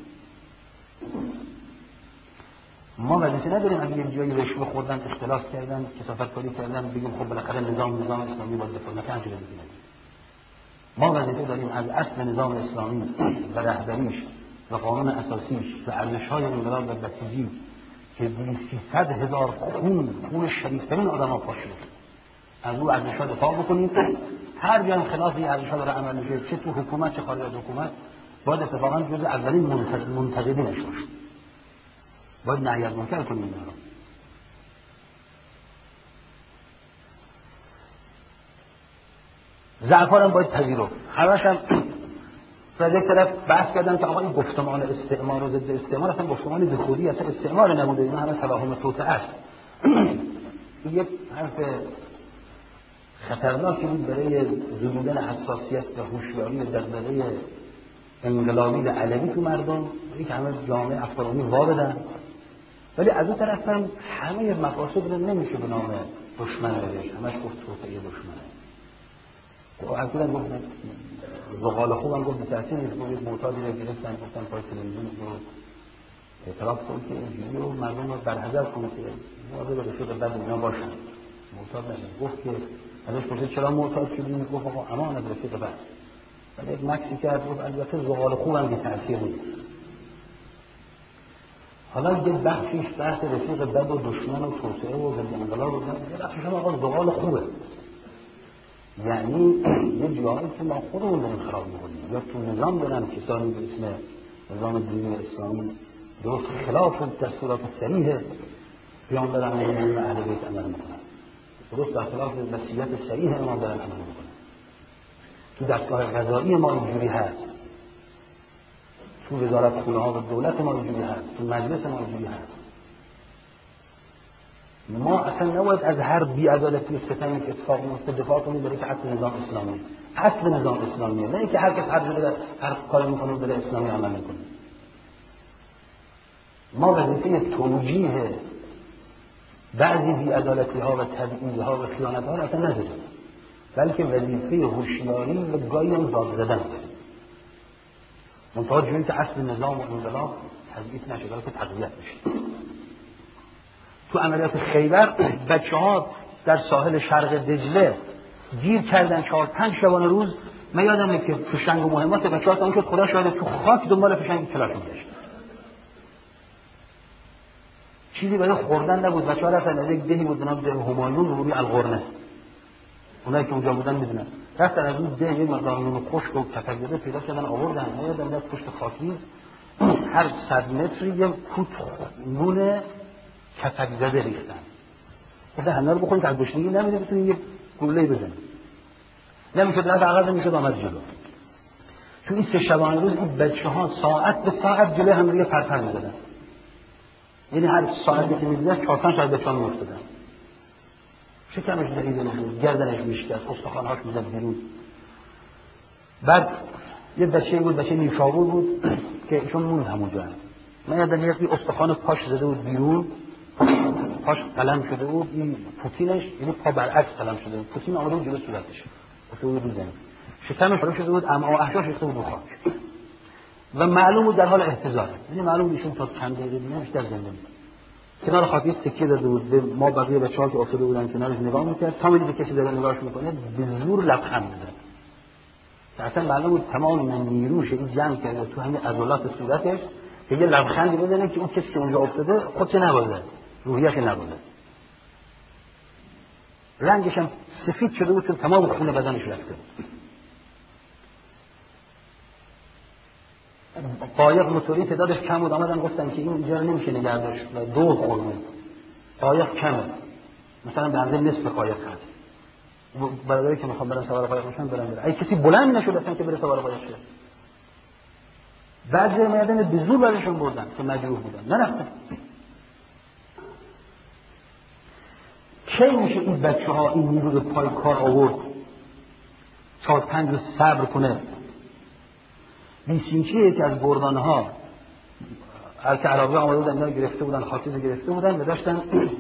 ما وظیفه نداریم اگه یه جایی رشوه خوردن، اختلاف کردن، کثافت کاری کردن بگیم خب بالاخره نظام اسلامی باید دفاع نکنه. همچین وظیفه نداریم. ما وظیفه داریم از اصل نظام اسلامی و رهبریش و قانون اساسیش و ارزش‌های انقلاب و بسیجی که 300,000 خون شریفترین آدم‌ها پاشید از او ارزش‌ها دفاع بکنیم. هر جا خلاف این ارزش‌ها داره عمل میشه، چه تو حکومت چه خارج از حکومت، باید اتفاقاً جزء اولین منتقدینش باشیم. باید نهی از منکر کنیم اینا رو. ضعف‌ها هم باید پذیرفت. همش هم از یک طرف بحث کردن که آقا این گفتمان استعمار و ضد استعمار اصلا گفتمان بیخودی، اصلا استعمار نبوده، اینا همه توهم توطئه است. این یک حرف خطرناکی بود برای زدودن حساسیت و هوشیاری و دغدغه انقلابی و علوی تو مردم، که همه جامعه افغانی واردن. ولی از اون طرف هم همه مقاصد رو نمیشه به نام دشمن بهش، همش گفت توطئه دشمنه. و اصلا گفت زغال خوبم گفت بتحسین یک معتادی رو گرفتن گفتن پای تلویزیون رو اعتراف کن که اینجوری و مردم رو برحضر کن که مواظب رفیق بد اینا باشن. معتاد نشد. گفت که ازش پرسید چرا معتاد شدی؟ گفت آقا امان از رفیق بد. ولی یک مکسی کرد گفت البته زغال خوبم بی‌تأثیر نیست. حالا یه بخشیش بحث رفیق بد و دشمن و توسعه و ضد انقلاب و یه بخشیش هم آقا زغال خوبه. یعنی یه جایی که ما خودمون داریم خراب می‌کنیم، یا تو نظام دارن کسانی به اسم نظام دینی اسلامی درست خلاف دستورات صریح پیامبر علیه و اهل بیت عمل می‌کنن، درست در خلاف وصیت صریح امام دارن عمل می‌کنن. تو دستگاه قضایی ما اینجوری هست، تو وزارت خونه ها و دولت ما اینجوری هست، تو مجلس ما اینجوری هست. ما اصلا نباید از هر بی‌عدالتی و ستمی که اتفاق میفته دفاع کنیم برای که اصل نظام اسلامی، اصل نظام اسلامیه، نه اینکه هر کس هر کاری میکنه و داره اسلامی عمل میکنه. ما وظیفه توجیه بعضی بی‌عدالتی‌ها و تبعیض‌ها و خیانت‌ها را اصلا نداریم، بلکه وظیفه هوشیاری و گاهی هم داد زدن داریم. منتها جوری که اصل نظام و انقلاب تضعیف نشه بلکه تقویت بشه. تو عملیات خیبر بچه‌ها در ساحل شرق دجله گیر کردن 4-5 شبانه روز. من یادمه که تو شنگ و مهمات بچه‌ها تا اینکه خدا شاهد تو خاک دنبال فشنگ کلاش می‌گشت. چیزی برای خوردن نبود. بچه‌ها رفتن از یک دهی بود به نام ده همایون روی القرنه. اونایی که اونجا بودن می‌دونن. رفتن از اون ده یه مقدار نون خشک و کتک‌زده پیدا کردن آوردن. یادم میاد پشت خاکریز هر 100 متری یه فوت نون کتک‌زده ریختن. گفتن همه رو بخورید که از گشنگی نمی‌ده بتونید یه گله‌ای بزنید. نمی‌شد رفت عقب نمی‌شد آمد جلو. تو این 3 شبانه روز این بچه‌ها ساعت به ساعت جلوی هم دیگه پرپر می‌زدن. یعنی هر ساعتی که می‌دیدن 4-5 تا بچه‌ها می‌افتادن. شکمش دریده بود، گردنش میشکست، استخوان‌هاش می‌زد بیرون. بعد یه بچه‌ای بود، بچه نیشابور بود که ایشون موند همونجا. من یادم میاد که استخوان پاش زده بود بیرون، پاش قلم شده بود، این پوتینش یعنی پا برعکس قلم شده بود، پوتین آمده بود جلو صورتش افتاده بود رو زمین، شکمش پاره شده بود، اما احشاش ریخته بود رو خاک و معلوم بود در حال احتضار. یعنی معلوم ایشون تا چند دقیقه دیگه بیشتر زنده بود. کنار خاکی سکه داده بود به ما بقیه بچه‌ها که افتاده بودن کنارش نگاه می‌کرد، تا می‌دید کسی داره نگاهش می‌کنه به زور لبخند می‌زد. اصلا معلوم بود تمام نیروش این جمع کرده تو همین عضلات صورتش که یه لبخندی بزنه که اون کسی که اونجا افتاده خودش نبازه، روحیش نبازه. رنگش هم سفید شده بود چون تمام خون بدنش رفته بود. قایق موتوری تعدادش کم بود، آمدن گفتن که این اینجا نمیشه نگه داشت و دور خورده. قایق کمه، مثلا به اندازه نصف قایق هست. برادری که میخوام برن سوار قایق بشن برن. اگه کسی بلند نشد اصلا که بره سوار قایق شه. بعضی میادن به زور برشون بردن که مجروح بودن، نرفتن. کی میشه این بچه‌ها این نیرو رو پای کار آورد 4-5 روز صبر کنه؟ بیسینچی یکی از گردان‌ها هر که عربی آمده بودن اینا گرفته بودن، خاطیز گرفته بودن و داشتن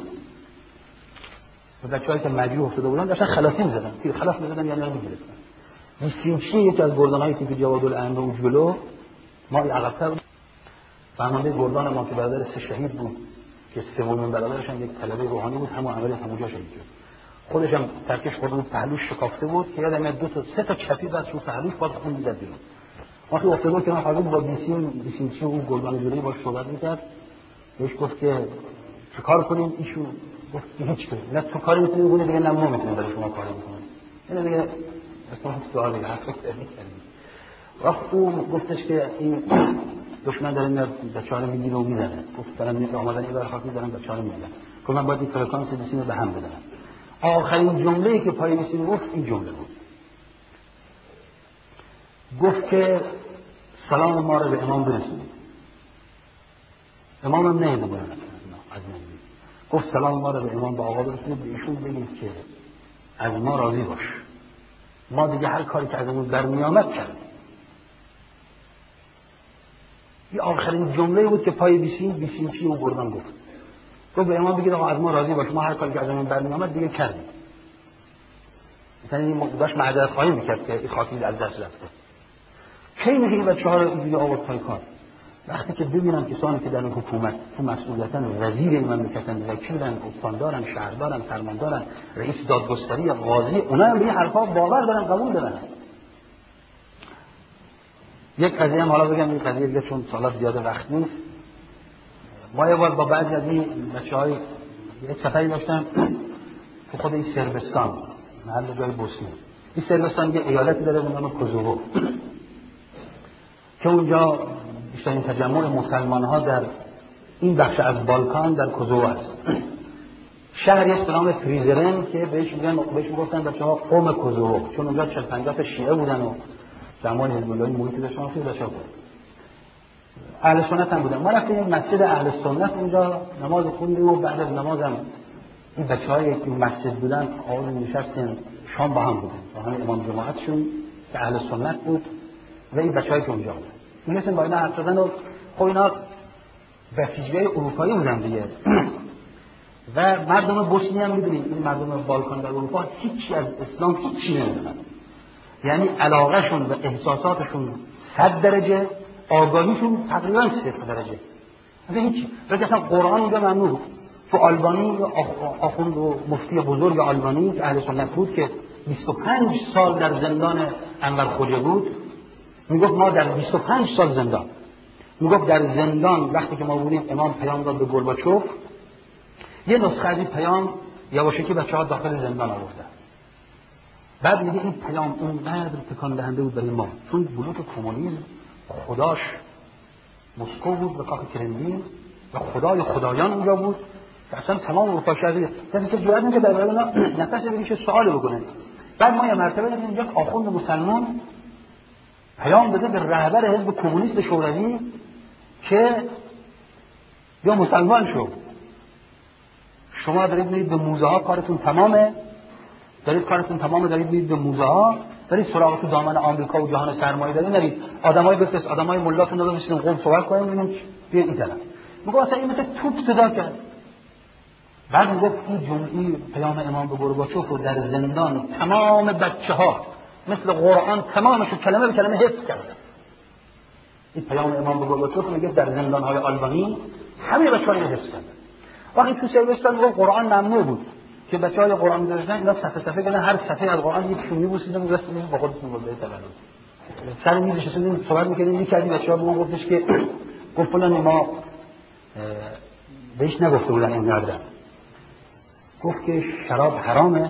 و بچه‌هایی که مجروح افتاده بودن داشتن خلاصی می‌زدن، که خلاص می‌زدن یعنی می‌گرفتن. بیسینچی یکی از گردان‌هایی که جوادالامر و جلو ما عقب‌تر فرمانده گردان ما که برادر 3 شهید بود که سومین برادرش هم یک طلبه روحانی بود، همون اول همونجا شهید شد. خودش هم ترکش خورده بود، پهلوش شکافته بود که یادم میاد 2-3 تا چپی بس رو پهلوش باز خون می‌زد بیرون. وقتی افتاد که من حاضر با بیسینچی اون گردان جلویی باش صحبت می‌کرد، بهش گفت که چیکار کنیم؟ ایشون گفت هیچ کاری نه، تو کاری می‌تونی بکنی دیگه، نه ما می‌تونیم برای شما کاری بکنیم. اینا دیگه مثلا سوالی حرف کردیم. وقت او گفتش که این دشمن داره میاد بچه‌ها رو میگیره و میزنه. گفت دارن میاد آمدن این برای خاطر دارن بچه‌ها رو میزنن. گفت من باید این فرکانس بیسیم رو به هم بزنم. آخرین جمله‌ای که پای بیسیم گفت این جمله بود. گفت که سلام ما رو به امام برسونید. امام هم نهیده بودن از نبی. گفت سلام ما رو به امام با آقا برسونید، به ایشون بگید که از ما راضی باش. ما دیگه هر کاری که ازمون برمیامد کردیم. این آخرین جمله بود که پای بیسیمچی و گردان گفت. گفت به امام بگید آقا از ما راضی باش، ما هر کاری که ازمون برمیامد دیگه کردیم. مثلا این داشت معذرت خواهی میکرد که این خاطر از دست رفته. کی میگه این بچه‌ها رو اینجوری آورد پای کار؟ وقتی که ببینم کسانی که در این حکومت تو مسئولیتن، وزیر این مملکتن، وکیلن، استاندارن، شهردارن، فرماندارن، رئیس دادگستری، قاضی، اونا هم به این حرفا باور دارن، قبول دارن. یک قضیه هم حالا بگم، این قضیه دیگه چون سالا زیاده وقت نیست. ما یه بار با بعضی از این بچه‌های یک سفری داشتم تو خود این صربستان، محل جای بوسنی. این صربستان یه ایالتی داره به نام کوزوو که اونجا بیشترین تجمع مسلمان‌ها در این بخش از بالکان در کوزوو است. شهری است به نام پریزرن که بهش میگفتن بچه‌ها قوم کوزوو، چون اونجا 40-50 تا شیعه بودن و زمان حزب الله محیطی داشتن، خیلی بچه‌ها بود. اهل سنت هم بودن. ما رفتیم مسجد اهل سنت اونجا نماز خوندیم و بعد از نمازم این بچه‌هایی که مسجد بودن آقای نشستن شام با هم بودن، با هم امام جماعتشون که اهل سنت بود و این بچه‌هایی که اونجا بودن می‌رسن با اینا حرف زدن و خب اینا بسیجی‌های اروپایی بودن دیگه و مردم بوسنی هم می‌دونید این مردم بالکان در اروپا هیچی از اسلام هیچی نمی‌دونن، یعنی علاقه‌شون و احساساتشون 100 درجه، آگاهیشون تقریبا 0 درجه، مثلا هیچ. اصلا قرآن اونجا ممنوع بود. تو آلبانی آخوند و مفتی بزرگ آلبانی که اهل سنت بود که 25 سال در زندان انور خوجه بود، میگفت ما در 25 سال زندان، میگفت در زندان وقتی که ما بودیم امام پیام داد به گورباچوف، یه نسخه از این پیام یواشکی بچه‌ها داخل زندان آوردن. بعد میگه این پیام اونقدر تکان دهنده بود برای ما، چون بلوک کمونیسم خداش مسکو بود و کاخ کرملین و خدای خدایان اونجا بود که اصلا تمام اروپا شرقی کسی که جرئت نمی‌کرد در اینا نفس بکشه سوالی بکنه. بعد ما یه مرتبه دیدیم یک آخوند مسلمان پیام داده به رهبر حزب کمونیست شوروی که یا مسلمان شو، شما دارید میرید به موزه ها، کارتون تمامه، دارید میرید به موزه ها، دارید سراغ تو دامن آمریکا و جهان سرمایه‌داری نرید، آدمای بفرست، آدمای ملاتون رو بفرستین قم صحبت کنیم ببینیم بیا این طرف. میگه اصلا این مثل توپ صدا کرد. بعد میگفت این جمعی پیام امام به گورباچوف رو در زندان تمام بچه‌ها مثل قرآن تمامش کلمه به کلمه حفظ کردن. این پیام امام به گورباچوف میگه در زندان‌های آلبانی همه بچه‌ها رو حفظ کردن. وقتی تو سربستان میگه قرآن ممنوع بود که بچه‌های قرآن می‌داشتن اینا صفحه کردن، هر صفحه از قرآن یک شونی بوسیدن و رفتن با خودشون بوده تولد سر میز نشستیم صحبت می‌کردیم. یکی از بچه‌ها به ما گفتش که گفت فلان ما بهش نگفته بودن اینقدر، گفت که شراب حرامه.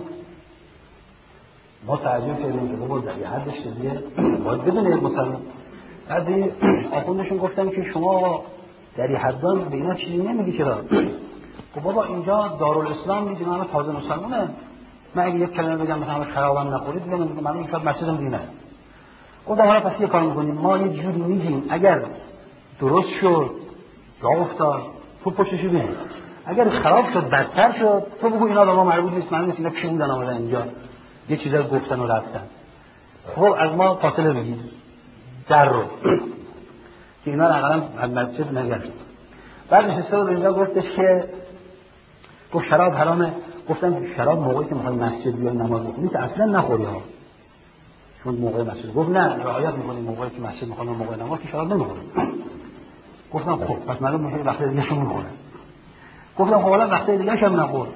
ما تعجب کردیم که بابا در یه حدش دیگه باید بدونه مسلمان. بعد آخوندشون گفتن که شما در یه حدان به اینا چیزی نمیگی چرا؟ خب بابا اینجا دارالاسلام میگه همه تازه مسلمانه، من اگه یک کلمه بگم مثلا شرابم نخورید دیگه من این شاید مسجدم دیگه نرم. گفتم حالا پس یه کار میکنیم، ما یه جوری میگیم اگر درست شد جا افتاد تو پشتشو ببین، اگر خراب شد بدتر شد تو بگو اینا به ما مربوط نیست، من نیست اینا کی بودن آمدن اینجا یه چیزا گفتن و رفتن. خب از ما فاصله بگیر در رو که اینا حداقل از مسجد نگرد. بعد نشسته بود اینجا گفتش که گفت شراب حرامه. گفتم شراب موقعی که میخوای مسجد بیای نماز بخونی که اصلا نخوری ها، چون موقع مسجد. گفت نه رعایت میکنی موقعی که مسجد میخوام موقع نماز که شراب نمیخورم. گفتم خب پس معلوم میشه وقت دیگه شون میخوره. گفتم خب حالا وقت دیگه شم نخور.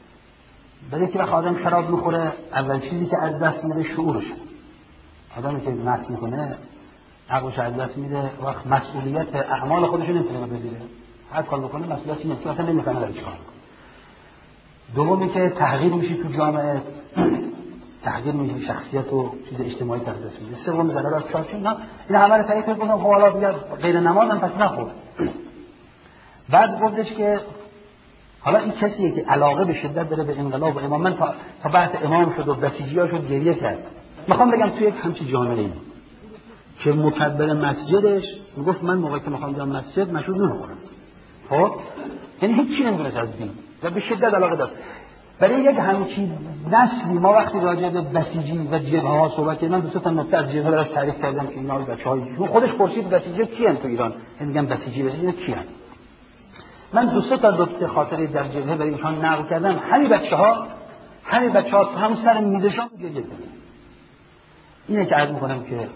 ولی که وقت آدم شراب میخوره اول چیزی که از دست میده شعورش. آدمی که مست میکنه عقلش از دست میده، وقت مسئولیت اعمال خودش نمیتونه بپذیره، هر کار بکنه مسئولیتش نمیتونه، اصلا نمیفهمه داره چیکار میکنه. دومی که تغییر میشی تو جامعه، تغییر میشی شخصیت و چیز اجتماعی از دست میده. سوم ضررات چارچین اینا همه رو تایید کردم. خب حالا دیگه غیر نماز هم پس نخور. بعد گفتش که حالا این کسیه که علاقه به شدت داره به انقلاب و امام، من تا بحث امام شد و بسیجی‌ها شد گریه کرد. میخوام بگم توی یک همچین جامعه‌ای که مکبر مسجدش میگفت من موقعی که میخوام بیام مسجد مشروب نمیخورم، خب یعنی هیچ چیزی نمیدونست از دین و به شدت علاقه داشت. برای یک همچین نسلی ما وقتی راجع به بسیجی و جبهه‌ها صحبت کردیم، من دو سه تا نکته از جبهه براش تعریف کردم که اینا بچه‌های خودش پرسید بسیجی کیان تو ایران، میگن بسیجی کیان. من دو سه تا نکته خاطره در جبهه برای ایشان نقل کردم. همین بچه‌ها تو هم سر میزشان گریه کردن. اینه که عرض می‌کنم که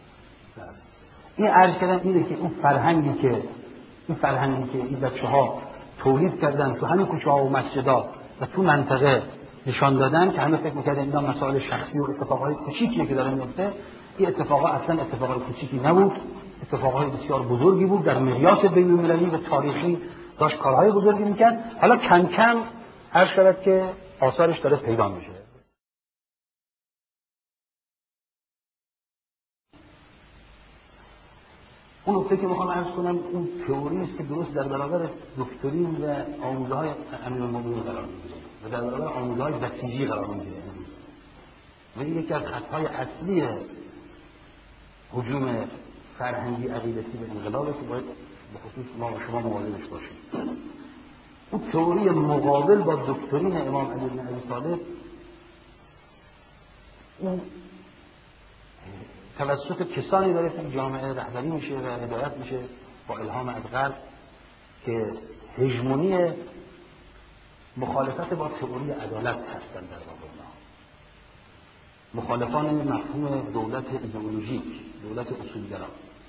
این عرض کردم اینه که این فرهنگی که این بچه‌ها تولید کردن تو همین کوچه‌ها و مسجدها و تو منطقه نشان دادن که همه فکر می‌کردن اینا مسائل شخصی و اتفاقای کوچیکیه که داره میفته. این اتفاقا اصلا اتفاقای کوچیکی نبود، اتفاقای بسیار بزرگی بود، در مقیاس بین‌المللی و تاریخی داشت کارهای بزرگی می‌کرد. حالا کم کم عرض شود که آثارش داره پیدا میشه. اون نکته که میخوام عرض کنم اون تئوری است که درست در برابر دکترین و آموزه‌های امیرالمومنین قرار میگیره و در برابر آموزه‌های بسیجی قرار میگیره و این یکی از خطهای اصلی هجوم فرهنگی عقیدتی به انقلابه که باید به خصوص ما و شما مواظبش باشیم. اون تئوری مقابل با دکترین امام علی بن ابی طالب اون توسط کسانی داره که جامعه رهبری میشه و هدایت میشه با الهام از غرب که هژمونی مخالفت با تئوری عدالت هستند در واقع. مخالفان مفهوم دولت ایدئولوژیک، دولت اصولگرا.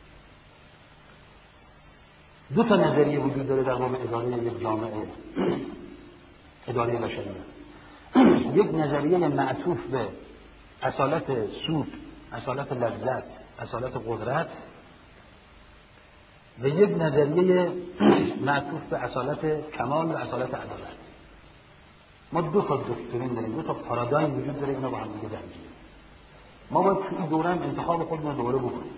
دو تا نظریه وجود داره در باب اداره یک جامعه، اداره بشریه. یک نظریه معطوف به اصالت سود، اصالت لذت، اصالت قدرت، و یک نظریه معطوف به اصالت کمال و اصالت عدالت. ما دو تا دکترین داریم، دو تا پارادایم وجود داره، اینا با هم دیگه درگیره. ما باید تو این دوران انتخاب خودمون دوره بکنیم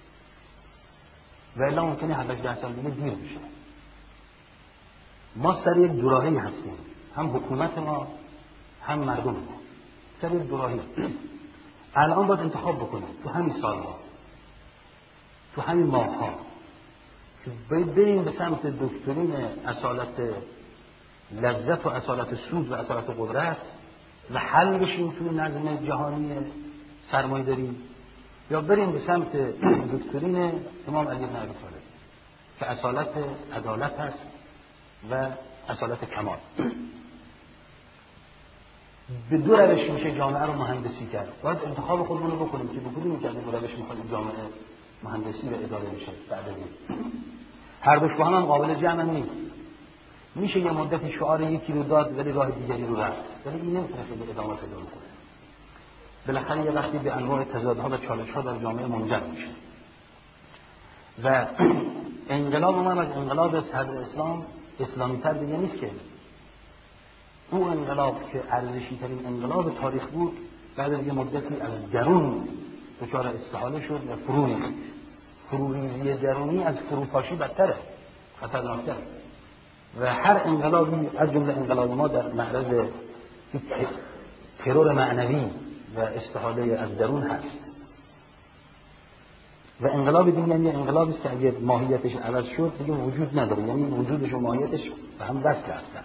و الا ممکنه 7-10 سال دیگه دیر بشه. ما سر یک دوراهی هستیم، هم حکومت ما هم مردم ما سر یک دوراهی. الان باید انتخاب بکنیم تو همین سالها، تو همین ماهها که بریم به سمت دکترین اصالت لذت و اصالت سود و اصالت قدرت و حل بشیم توی نظم جهانی سرمایه داری، یا بریم به سمت دکترین امام علی بن ابی طالب که اصالت عدالت هست و اصالت کمال. به دو روش میشه جامعه رو مهندسی کرد. باید انتخاب خودمون رو بکنیم که بگوییم که دو روش میخوایم جامعه مهندسی و اداره بشه. بعد از این هر دوش با هم قابل جمع نیست. میشه یه مدتی شعار یکی رو داد ولی راه دیگری رو رفت، ولی این نمیتونه خیلی ادامه پیدا کنه. بالاخره یه وقتی به انواع تضادها و چالش‌ها در جامعه منجر میشه. و انقلاب ما از انقلاب صدر اسلام اسلامی‌تر دیگه نیست که. او انقلاب که ارزشی‌ترین انقلاب تاریخ بود، بعد از یه مدتی از درون دچار استحاله شد و فرو ریخت. فروریزی درونی از فروپاشی بدتره، خطرناک‌تره. و هر انقلابی از جمله انقلاب ما در معرض ترور معنوی و استحاله از درون هست. و انقلاب دیگه یعنی انقلابی است که اگه ماهیتش عوض شد دیگه وجود نداره، یعنی وجودش و ماهیتش به هم دست رفتن.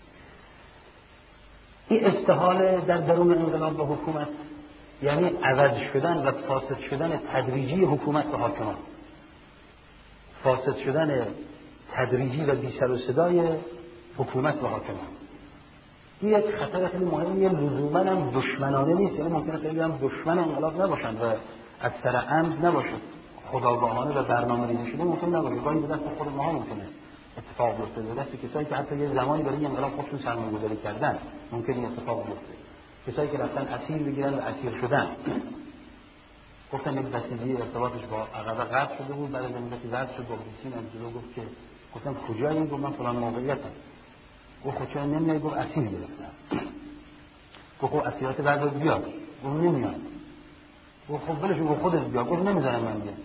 این استحاله در درون انقلاب و حکومت یعنی عوض شدن و فاسد شدن تدریجی حکومت و حاکمان، فاسد شدن تدریجی و بی سر و صدای حکومت و حاکمان. این یک خطر خیلی مهمیه، لزوما هم دشمنانه نیست، یعنی ممکنه خیلی هم دشمن انقلاب نباشن و از سر عمد نباشد، خودآگاهانه و برنامه‌ریزی شده ممکن نباشه. گاهی به دست خود ما ممکنه اتفاق بیفته، به دست کسایی که حتی یه زمانی برای انقلاب خودشون سرمایه‌گذاری کردن ممکنه این اتفاق بیفته. کسایی که رفتن اسیر بگیرن و اسیر شدن. گفتن یک بسیجی ارتباطش با عقبه قطع شده بود، بعد از مدتی وصل شد با بسیجی از جلو گفت که گفتم کجایی؟ گفت من فلان موقعیتم. گفت خب چرا نمیای؟ گفت اسیر گرفتم. گفت خب اسیرات بعد بیاد. گفت نمیاد. گفت خب ولش کن خودت بیا. گفت نمیذارم من بیام.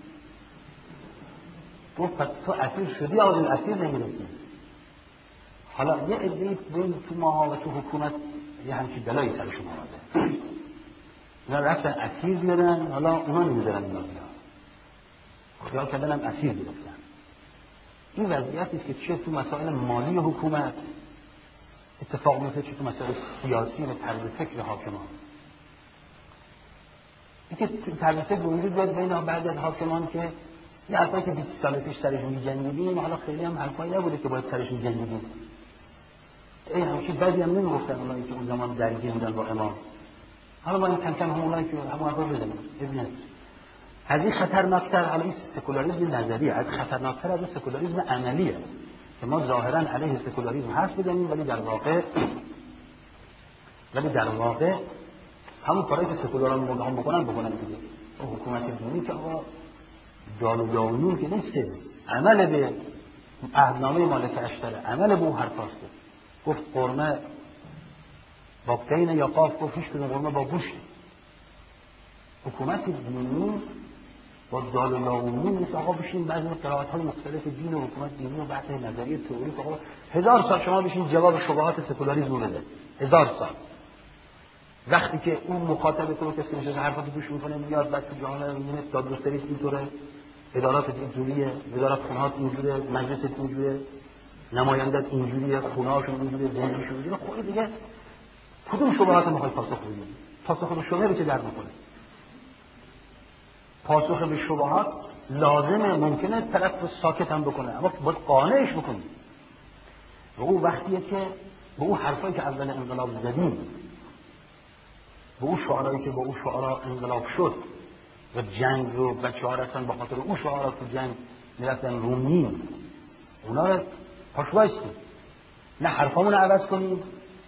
گفت پس تو اسیر شدی آقا اسیر نگرفتی. حالا یه عده‌ای تو ماها و تو حکومت یه همچین بلایی سرشون اومده. اینا رفتن اسیر بیارن، حالا اونا نمیذارن اینا بیان. خیال کردن هم اسیر گرفتن. این وضعیتی است که چه تو مسائل مالی حکومت اتفاق میفته، چه تو مسائل سیاسی و طرز فکر حاکمان. اینکه طرز فکر وجود داره بین بعضی از حاکمان که یه حرفایی که 20 سال پیش سرش می‌جنگیدیم، حالا خیلی هم حرفایی نبوده که باید سرش می‌جنگیدیم. همچین بعضی هم نمی‌گفتن اونایی که اون زمان درگیر بودن با امام. حالا ما این کم کم همونایی که همون حرفا بزنیم. ببینید از این خطرناکتر، حالا این سکولاریسم نظریه، از خطرناکتر از سکولاریسم عملیه که ما ظاهرا علیه سکولاریسم حرف بزنیم ولی در واقع همون کارایی که سکولاران مدام بکنن دیگه. حکومت دینی که آقا جان و جانون که نیست، عمل به عهدنامه مالک اشتره، عمل به اون حرفاست. گفت قرمه با قین یا قاف، گفت هیچ کدوم قرمه با گوشت. حکومت دینی با دال و لاغونی نیست آقا بشین بعضی قرائت‌های مختلف دین و حکومت دینی و بحث نظریه تئوریک آقا 1000 سال شما بشین جواب شبهات سکولاریسم بده. 1000 سال. وقتی که اون مخاطب تو کسی نشه حرفاتو گوش میکنه میاد بعد تو جامعه میبینه دادگستری اینطوره، ادارات اینطوریه، وزارت خونهات اینجوره، مجلس اینجوره، نمایندت اینجوریه، خونه‌هاشون اینجوریه، زندگیشون اینجوریه، خب دیگه کدوم شبهات میخوای پاسخ بدی؟ پاسخ به شبهه چه در میکنه؟ پاسخ به شبهات لازمه، ممکنه طرف رو ساکت هم بکنه، اما باید قانعش بکنی. و او وقتیه که به او حرفایی که اول انقلاب زدیم، به او شعارهایی که با او شعارها انقلاب شد و جنگ رو بچه‌ها رفتن به خاطر او شعارها تو جنگ میرفتن رومی، اونا رو پاش وایسیم، نه حرفامون رو عوض کنیم.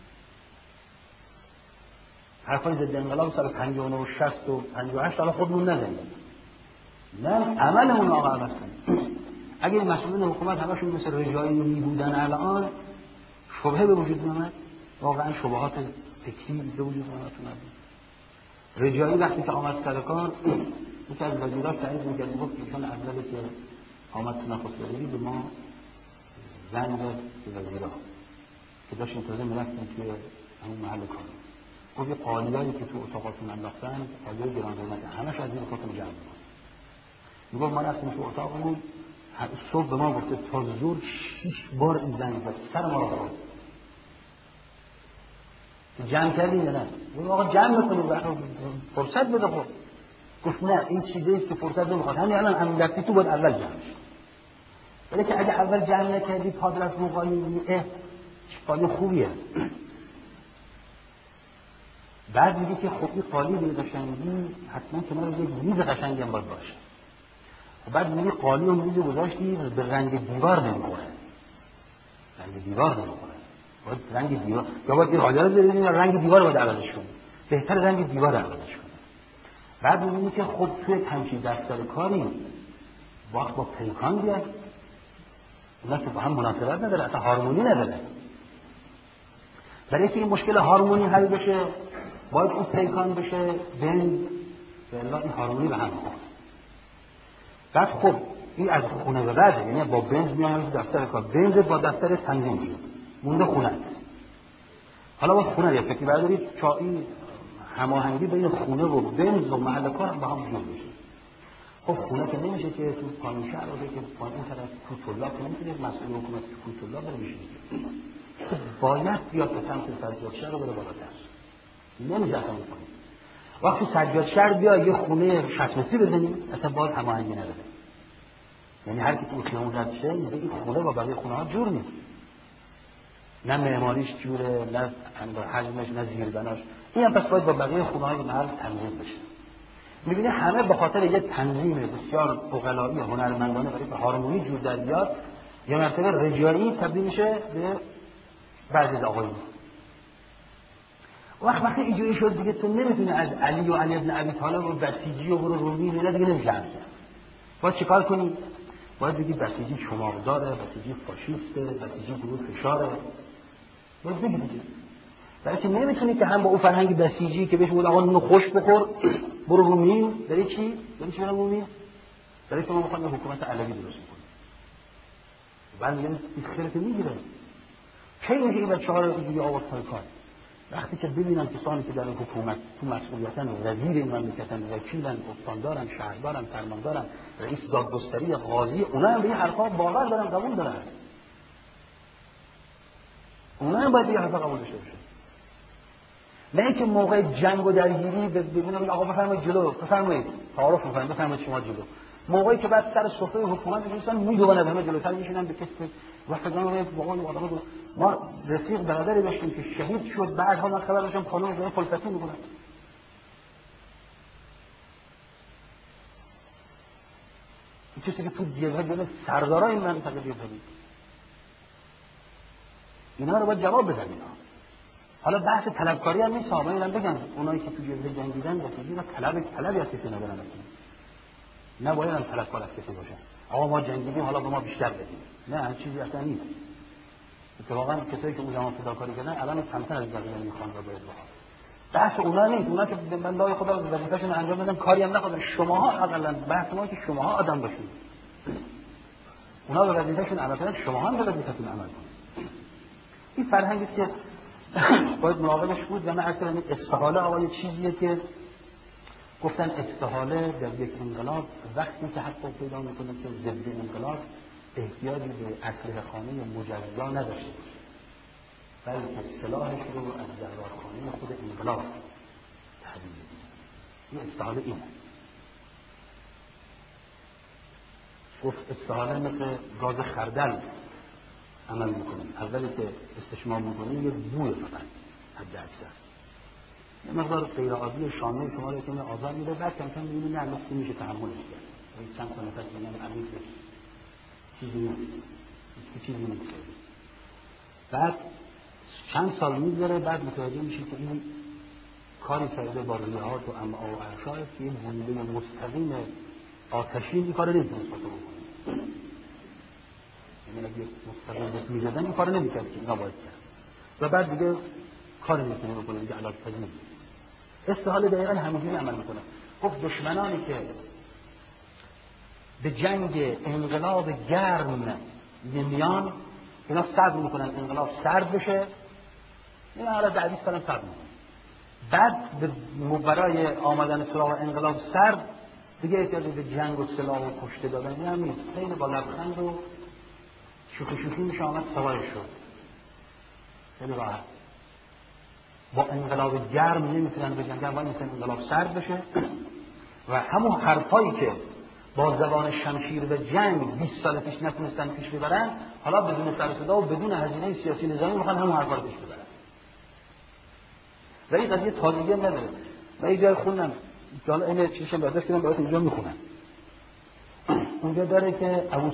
حرفای ضد انقلاب سال 59 و 60 و 58 حالا خودمون نزنیم، نه عملمون رو آقا عوض کنیم. اگه مسئولین حکومت همشون مثل رجایی می بودن الان شبهه به وجود میاد، واقعا شبهات فکری به وجود میاد. رجایی وقتی که آمد سر کار یکی از وزیراش تعیین می‌کرد، گفت ایشان اولی که آمد تو نخست وزیری به ما زنگ داد به وزیرا که داشتیم تازه میرفتیم توی همون محل کار، گفت یه قالیایی که تو اتاقاتون انداختن قالیای گران قیمته، همش از این اتاقتون جمع می‌کنن. میگفت ما رفتیم تو اتاقمون، صبح به ما گفته تا زور 6 بار این زنگ زد، سر ما رو خورد. جمع کردیم یا نه؟ گفت آقا جمع بکنیم، فرصت بده. خب گفت نه، این چیزی است که فرصت نمیخواد، همین الان امنیتی تو باید اول جمع شد. ولی که اگه اول جمع نکردی پادر از مقالی قالی خوبیه، بعد میگه که خب این قالی به قشنگی حتما کنار یک میز قشنگی هم باید باشه. و بعد میگه قالی و میز گذاشتی به رنگ دیوار نمیخوره، رنگ دیوار نمیخوره، باید رنگ دیوار، یا باید این قالی رو بزنید یا رنگ دیوار باید عوضش کنید، بهتر رنگ دیوار عوضش کنید. بعد میگه که خب توی همچین دفتر کاری با پیکان بیاد، اونا که با هم مناسبت نداره، اصلا هارمونی نداره. برای اینکه این مشکل هارمونی حل بشه باید اون پیکان بشه بنز، به الا این هارمونی به هم میخوره. بعد خب این از خونه به بعد، یعنی با بنز میام دفتر کار، بنز با دفتر تنظیم شد، مونده خونه. حالا با خونه یه فکری بردارید چایی هماهنگی بین خونه و بنز و محل کار با هم جور بشه. خب خونه که نمیشه که تو قانون شهر باشه که این طرف تو طلاب نمیتونه مسئول حکومت تو طلاب بره میشه. باید بیاد به سمت سجاد شهر رو بره بالاتر، نمیشه اصلا میکنیم. وقتی سجاد شهر بیا یه خونه 60 متری بزنیم اصلا باید هماهنگی نداره، یعنی هر کی تو خیابون رد شه میگه این خونه با بقیه خونه ها جور نیست، نه معماریش جوره، نه حجمش، نه زیربناش، این هم پس باید با بقیه خونه های محل تنظیم بشه. میبینه همه به خاطر یه تنظیم بسیار عقلایی هنرمندانه برای هارمونی جور در بیاد یه مرتبه رجایی تبدیل میشه به بعضی از آقایون. وقتی اینجوری شد دیگه تو نمیتونی از علی و علی ابن ابی طالب و بسیجی و برو رومی نه دیگه نمیشه همچه. باید چیکار کنی؟ باید بگی بسیجی چماقداره، بسیجی فاشیسته، بسیجی گروه فشاره، باید بگی دیگه. برای که نمیتونی که هم با اون فرهنگ بسیجی که بهش بود آقا نونو خوش بخور برو رومی، برای چی؟ برای چی برای رومی؟ برای که ما میخوایم حکومت علوی درست کنیم. بعد میگن این خیلی که میگیره کی میگه این بچه‌ها رو اینجوری آورد پای کار؟ وقتی که ببینن کسانی که در حکومت تو مسئولیتن، وزیر این مملکتن، وکیلن، استاندارن، شهردارن، فرماندارن، رئیس دادگستری، قاضی، اونا هم به این حرفا باور دارن، قبول دارن. اونا هم باید این حرفا قبول داشته باشن. نه اینکه موقع جنگ و درگیری ببینم آقا بفرمایید جلو، بفرمایید تعارف می‌کنید، بفرمایید شما جلو. موقعی که بعد سر سفره حکومت می‌نشستن میدونن همه جلوتر میشینن به کسی وقتی جان ما رفیق برادری داشتیم که شهید شد، بعدها من خبر داشتم خانم داره فلسفی می‌کنه. کسی که تو جبهه جلو سردارای این منطقه جبهه اینا رو باید جواب بدن. اینا حالا بحث طلبکاری هم نیست، ما اینم بگم اونایی که تو جبهه جنگیدن و طلبی از کسی ندارن، نه باید هم طلبکار از کسی باشن. آقا ما جنگیدیم حالا به ما بیشتر بدیم، نه چیزی اصلا نیست. اتفاقا کسایی که اون زمان فداکاری کردن الان کمتر از بقیه میخوان و باید بخوان. بحث اونا نیست، اونا که من لای خدا وظیفه‌شون انجام بدن کاری هم نخوادن. شماها حداقل بحث ما که شماها آدم باشید، اونا به وظیفه‌شون عمل کردن، شماها هم به وظیفه‌تون عمل کنید. این فرهنگی که باید مراقبش بود. و من اصلا استحاله آقا یه چیزیه که گفتن استحاله در یک انقلاب وقتی که حق پیدا میکنه که ضد انقلاب احتیاجی به اسلحه خانه مجزا نداشته باشه، بلکه سلاحش رو از جراحخانه خود انقلاب تحویل بده. این استحاله اینه. گفت استحاله مثل گاز خردل عمل میکنه. اولی که استشمام میکنه یه بوی فقط حد اکثر یه مقدار غیر عادی شامل شما رو کنه آزار میده، بعد کم کم میبینی نه نفسی میشه تحملش کرد. چند تا نفس بگم عمیق بشه، چیزی نیست، چیزی نیست. بعد چند سال میگذره، بعد متوجه میشه که این کاری کرده با ریهات و امعا و اعشای که این بویده مستقیم آتشین این کار نمیتونست بکنه. یعنی اگه مستقیم میزدن این کار نمیکرد که اینا باید کرد و بعد دیگه کار نمیتونه بکنه، دیگه علاج پذیر نمیشه. استحاله دقیقا همینجوری عمل میکنه. خب دشمنانی که به جنگ انقلاب گرم نمیان، اینا صبر میکنن انقلاب سرد بشه، اینا حالا 10-20 سال صبر میکنن، بعد برای آمدن سراغ انقلاب سرد دیگه احتیاجی به جنگ و سلاح و کشته دادن این هم نیست. خیلی با لبخند و شوخی میشه آمد سوارش شد. خیلی راحت. با انقلاب گرم نمیتونن بجنگن، باید میتونن انقلاب سرد بشه و همون حرفایی که با زبان شمشیر و جنگ 20 سال پیش نتونستن پیش ببرن، حالا بدون سر و صدا و بدون هزینه سیاسی نظامی میخوان همون حرفا رو پیش ببرن. و این قضیه تازگی هم نداره. من یه جای خوندم که حالا این چیزشم برداشت کردم براتون اینجا میخونم. اونجا داره که ابو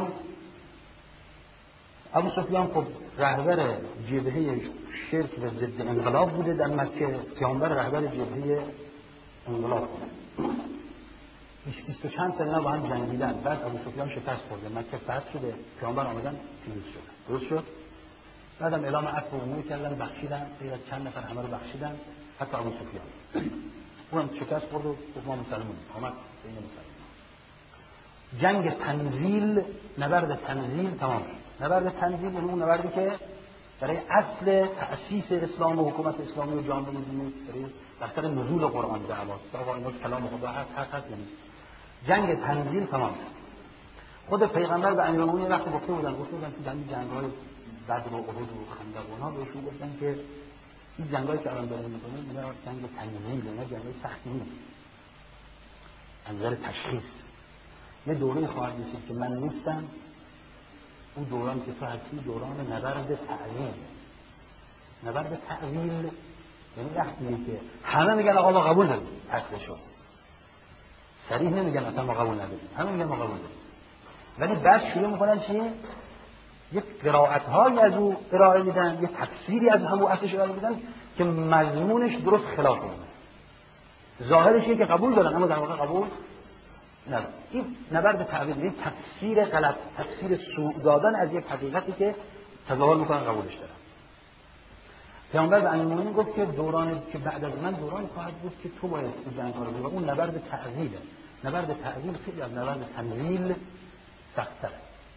سفیان خب رهبر جبهه شرک و ضد انقلاب بوده در مکه، پیامبر رهبر جبهه انقلاب بوده. 20 چند سال اینا با هم جنگیدن، بعد ابو سفیان شکست خورده، مکه فتح شده، پیامبر آمدن پیروز شد. درست شد؟ بعدم اعلام عفو و عمومی کردن، بخشیدن، غیر از چند نفر همه رو بخشیدن، حتی ابو سفیان. اونم شکست خورد و ما مسلمون آمد بین مسلمان. جنگ تنزیل، نبرد تنزیل تمام شد. نبرد تنزیل یعنی اون نبردی که برای اصل تأسیس اسلام و حکومت اسلامی و جامعه اسلامی برای دفتر نزول قرآن دعواست. آقا اینا کلام خدا هست یعنی جنگ تنزیل تمام شد. خود پیغمبر به امیرالمومنین وقتی گفته بودن که در این جنگ‌های بدر و احد و خندق و اونها بهشون گفتن که این جنگایی که الان داریم می‌کنیم اینا جنگ تنزیل، اینا جنگای سختی نیست. از نظر تشخیص یه دوره خواهد رسید که من نیستم، اون دوران که تو هستی دوران نبرد تعویل. نبرد تعویل یعنی وقتی که همه میگن آقا ما قبول نداریم، اصل شد صریح نمیگن اصلا ما قبول نداریم، همه میگن ما قبول نداریم، ولی بعد شروع میکنن چی؟ یک قرائت‌هایی از او ارائه میدن، یک تفسیری از همون اصلش ارائه میدن که مضمونش درست خلاف اونه. ظاهرش اینه که قبول دارن اما در واقع قبول نه. این نبرد تعویل، این تفسیر غلط، تفسیر سوء دادن از یک حقیقتی که تظاهر میکنن قبولش دارن. پیامبر به امیرالمومنین گفت که دورانی که بعد از من دورانی خواهد بود که تو باید این جنگ‌ها رو بری. اون نبرد تعویله. نبرد تعویل خیلی از نبرد تنزیل سخت‌تره.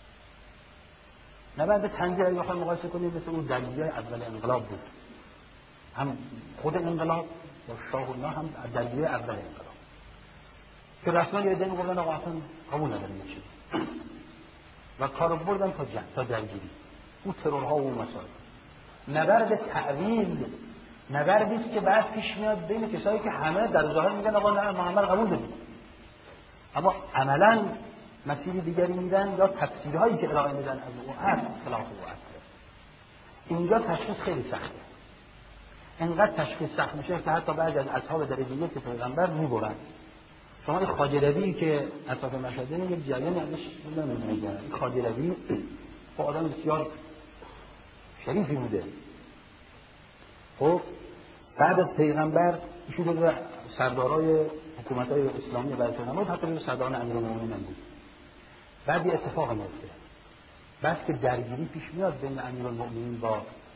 نبرد تنزیل اگه بخوایم مقایسه کنیم مثل اون درگیری اول انقلاب بود. هم خود انقلاب با شاه الله هم درگیری اول انقلاب که رسما یه دین گفتن آقا اصلا قبول نداریم چیزی و کارو بردن تا جنگ، تا درگیری، اون ترورها و اون مسائل. نبرد تعویل نبردی است که بعد پیش میاد بین کسایی که همه در ظاهر میگن آقا نه ما همه قبول داریم، اما عملاً مسیر دیگری میدن یا تفسیرهایی که ارائه میدن از اون اصل خلاف اون اصله. اینجا تشخیص خیلی سخته. انقدر تشخیص سخت میشه که حتی بعضی از اصحاب درجه یک پیغمبر میبرن. شما این خواجه ربیعی که اطراف مشهده یک جریانی ازش نمیدونید. این خواجه ربیع خب آدم بسیار شریفی بوده. خب بعد از پیغمبر ایشون جزو سردارای حکومت‌های اسلامی بعد از پیغمبر حتی جزو سرداران امیرالمومنین بود. بعد یه اتفاق میفته. بعد که درگیری پیش میاد بین امیرالمومنین با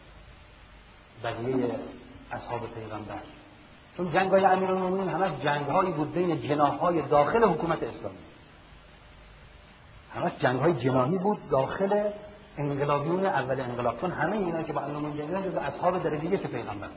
بقیه اصحاب پیغمبر، چون جنگ‌های امیرالمومنین همه جنگ‌هایی بود بین جناح‌های داخل حکومت اسلامی، همه جنگ‌های جناحی بود داخل انقلابیون اول انقلاب، چون همه اینا که با امیرالمومنین جنگیدن جزو اصحاب درجه یک پیغمبر.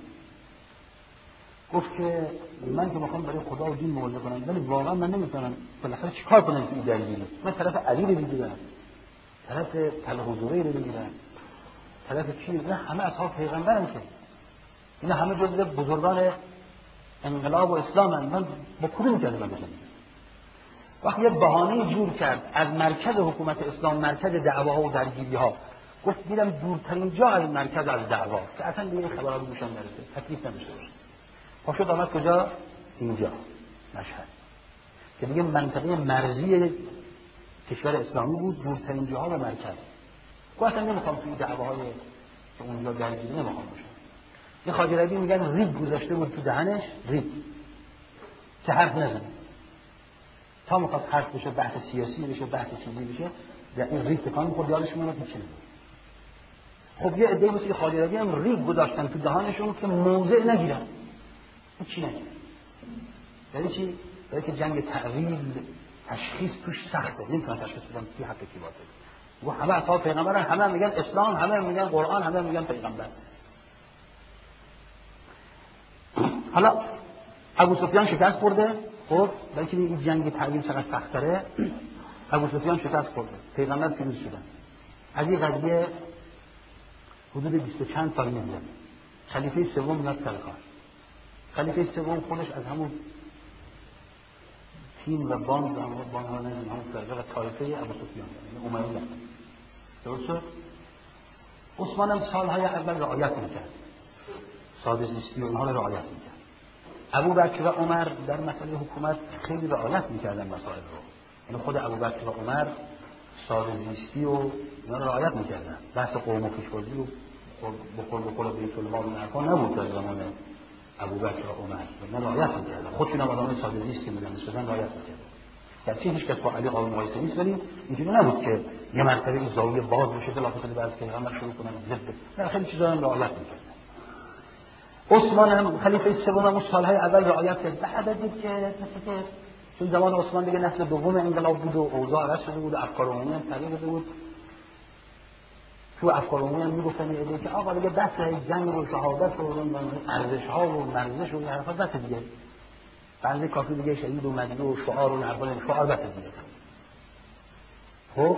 گفت که من که میخوام برای خدا و دین مبارزه کنم، ولی واقعا من نمیتونم بالاخره چیکار کنم این درگیری، من طرف علی رو میگیرم، طرف تله حضوری رو میگیرن، طرف چی؟ نه همه اصحاب پیغمبرن که اینا همه جزء بزرگان انقلاب و اسلامن. من با کدوم کلمه بگم؟ وقتی یه بهانه جور کرد از مرکز حکومت اسلام، مرکز دعواها و درگیری‌ها، گفت میرم دورترین جا از مرکز از دعوا که اصلا دیگه خبرات گوشم نرسه، تکلیف نمیشه. پاشد آمد کجا؟ اینجا مشهد که دیگه منطقه مرزی کشور اسلامی بود، دورترین جاها به مرکز. گفت اصلا نمیخوام توی دعواهای که اونجا درگیری نمیخوام باشم. یه خواجه ربیعی میگن ریگ گذاشته بود تو دهنش، ریگ که حرف نزنه تا میخواد حرف بشه، بحث سیاسی بشه، بحث چیزی بشه، در این ریگ تکان میخورد، یادش میاد هیچ چیزی. خب یه عده مثل خواجه ربیعی هم ریگ گذاشتن تو دهانشون که موضع نگیرن، هیچی نگیرن. یعنی چی؟ یعنی که جنگ تعویل تشخیص توش سخته، نمیتونن تشخیص بدن کی حق کی باطل. و همه اصحاب پیغمبرن، همه میگن اسلام، همه میگن قرآن، همه میگن پیغمبر. حالا ابو سفیان شکست خورده، خب بلکه این جنگ تعویل چقدر سخت‌تره. ابو سفیان شکست خورده، پیغمبر پیروز شدن. از این قضیه حدود 20 چند سال می‌گذره. خلیفه سوم میاد سر کار. خلیفه سوم خودش از همون تیم و باند و همون سرور طایفه ابو سفیان، یعنی امیه. درسته؟ عثمان هم سالهای اول رعایت می‌کرد، ساده زیستی و اونها رو رعایت می‌کرد. ابوبکر و عمر در مسئله حکومت خیلی رعایت می‌کردن مسائل رو. یعنی خود ابوبکر و عمر ساده زیستی و اینا رو رعایت می‌کردن. بحث قوم و کشورگی و بخور بیت المال و حرفا نبود در زمان ابوبکر و عمر. اینا رعایت می‌کردن. خودشون هم آدمای ساده زیستی بودن، نسبتاً رعایت می‌کردن. گرچه هیچ کس با علی قابل مقایسه نیست، ولی اینجوری نبود که یه مرتبه این زاویه باز بشه بلافاصله بعد پیغمبر شروع کنن ضد. نه، خیلی چیزا هم رعایت می‌کردن. عثمان هم خلیفه سوم هم سالهای اول رعایت کرد. بعد دید که مثل که چون زمان عثمان دیگه نسل دوم انقلاب بود و اوضاع عوض شده بود و افکار عمومی هم تغییر شده بود. تو افکار عمومی هم میگفتن ایده که آقا دیگه بس جنگ و شهادت و ارزش‌ها و مرزش و این حرفا بس دیگه. بعضی کافی دیگه شهید و مجنون و شعار و حرفا، شعار بس دیگه. خب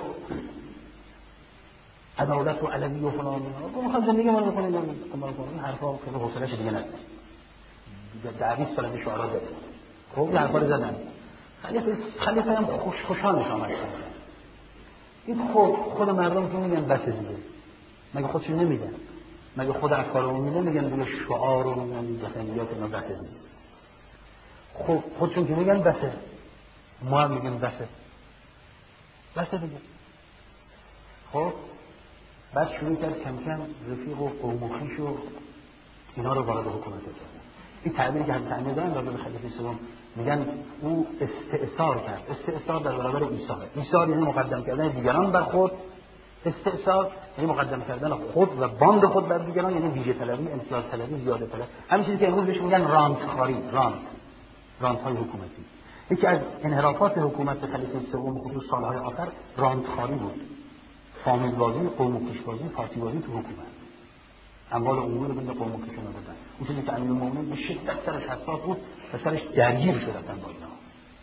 عدالت و علوی و فلان و میخواد زندگی ما رو بکنیم این حرفا خیلی حوصله‌اش دیگه نداره. در 20 سال پیش شعارا داد. خب این حرفا رو زدن. خلیفه هم خوشحالش آمد. این خود مردم که میگن بس دیگه. مگه خودشون نمیگن؟ مگه خود افکار عمومی نمیگن دیگه شعار و میگن جهنیات اینا بس دیگه. خب خودشون که میگن بسه، ما هم میگن بسه دیگه. خب بعد شروع کرد کم کم رفیق و قوم و خویش و اینا رو وارد حکومت کرد. این تعبیری که حضرت علی دارن راجع به خلیفه سوم میگن او استئثار کرد. استئثار در برابر ایثار. ایثار یعنی مقدم کردن دیگران بر خود، استئثار یعنی مقدم کردن خود و باند خود بر دیگران، یعنی ویژه طلبی، امتیاز طلبی، زیاده طلبی. همین چیزی که امروز بهش میگن رانتخواری، رانت‌های حکومتی. یکی از انحرافات حکومت خلیفه سوم خصوص سالهای آخر رانتخواری بود. فامیل بازی، قوم و خویش بازی، پارتی بازی تو حکومت. اموال عمومی رو بین قوم و خویش دادن. اون چیزی که امیرالمومنین به شدت سرش حساس بود و سرش درگیر شد اصلا با اینا.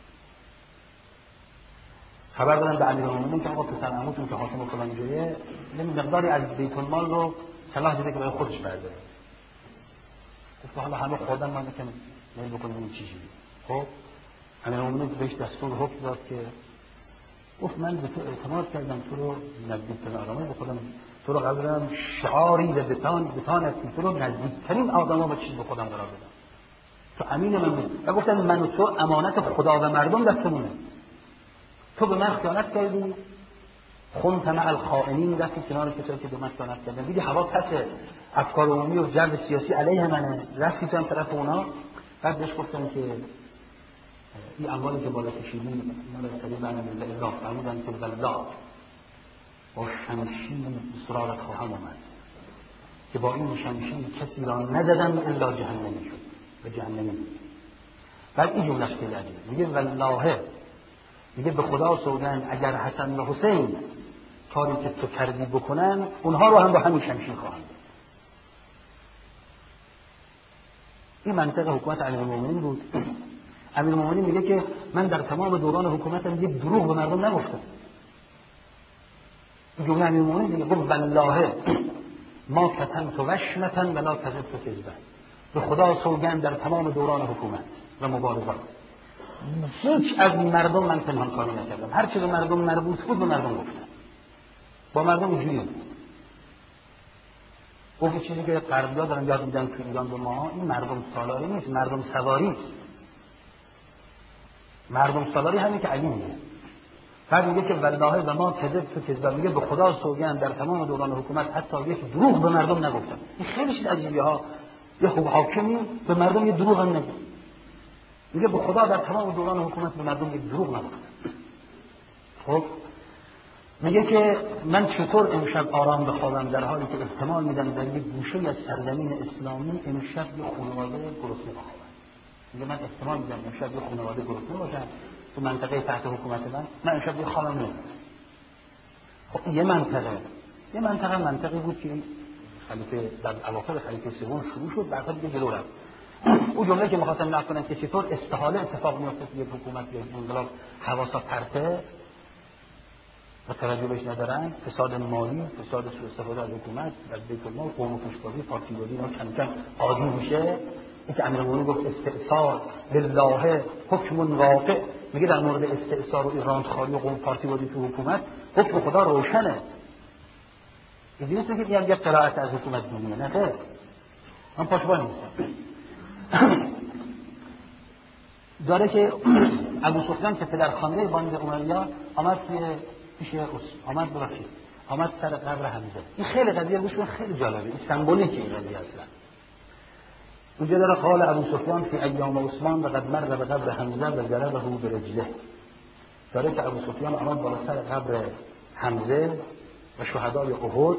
خبر دادن به امیرالمومنین که آقا پسر عموتون که حاکم فلان جایه یه مقداری از بیت المال رو صلاح دیده که برای خودش برداره. گفت حالا همه خودم من میگم میل بکنیم این چیزی. خب امیرالمومنین بهش دستور حکم داد که گفت من به تو اعتماد کردم، تو رو نزدیک به آدمای به خودم، تو رو قبول دارم شعاری و بتان تو رو نزدیکترین آدما با چیز به خودم قرار بدم. تو امین من بود و گفتم من و تو امانت خدا و مردم دستمونه. تو به من خیانت کردی، خونت مع الخائنین، رفتی کنار کسایی که به من خیانت کردن، دیدی هوا پسه، افکار عمومی و جو سیاسی علیه منه، رفتی تو هم طرف اونا. بعد بهش گفتم که این اموالی که بالا کشیدی اینا رو طریق من الله فرمودن که والله با شمشیر سراغت خواهم آمد که با این شمشیر کسی را نزدم الا جهنمی شد و جهنمی بود. بعد این جمله‌اش خیلی عجیبه، میگه والله، میگه به خدا سوگند اگر حسن و حسین کاری که تو کردی بکنن اونها رو هم با همین شمشیر خواهند داد. این منطق حکومت امیرالمومنین بود. امیرالمومنین میگه که من در تمام دوران حکومتم یک دروغ به مردم نگفتم. جمله امیرالمومنین دیگه گفت والله ما کتمت وشمة ولا کذبت کذبا، به خدا سوگند در تمام دوران حکومت و مبارزات هیچ از مردم من پنهان کاری نکردم، هر چه به مردم مربوط بود به مردم گفتم، با مردم اینجوری بود. گفت چیزی که غربی‌ها دارن یاد میدن تو ایران به ما، این مردم سالاری نیست، مردم سواری است. مردم سالاری همین که علی میگه. بعد میگه که والله و ما کذبت کذبا، میگه به خدا سوگند در تمام دوران حکومت حتی یک دروغ به مردم نگفتم. این خیلی چیز عجیبه ها. یه خوب حاکمی به مردم یه دروغ هم نگه. میگه به خدا در تمام دوران حکومت به مردم یک دروغ نگفتم. خب میگه که من چطور امشب آرام بخوابم در حالی که احتمال میدم در یک گوشه از سرزمین اسلامی امشب یه خانواده گرسنه بخوابن. میگه من احتمال میدم امشب یه خانواده گرسنه باشن تو منطقه تحت حکومت من امشب یه خوابم نمیاد. خب یه منطقه بود که خلیفه در اواخر خلیفه سوم شروع شد، بعد دیگه جلو رفت. اون جمله که می‌خواستم نقل کنم که چطور استحاله اتفاق میفته که یک حکومت یا انقلاب حواسا پرته و توجه بهش ندارن، فساد مالی، فساد سوء استفاده از حکومت، از بیت المال، قوم کشکاری، پارتیبادی اینا کم کم عادی میشه. این که امیرالمومنین گفت استئصال لله حکم واقع، میگه در مورد استئصال و ایرانخواری و قوم پارتیبادی تو حکومت حکم خدا روشنه. اینجوری نیست که میگم یک قرائت از حکومت دینیه، نه خیر، من پاشوان نیستم. داره که ابو سفیان که پدرخوانده باند امیه آمد سر قبر حمزه. این خیلی قضیه گوش کن، خیلی جالبه، این سمبولیکه این قضیه اصلا. اونجا داره قال ابو سفیان فی ایام عثمان و قد مر به قبر حمزه و ضربه برجله. داره که ابو سفیان آمد بالا سر قبر حمزه و شهدای احد،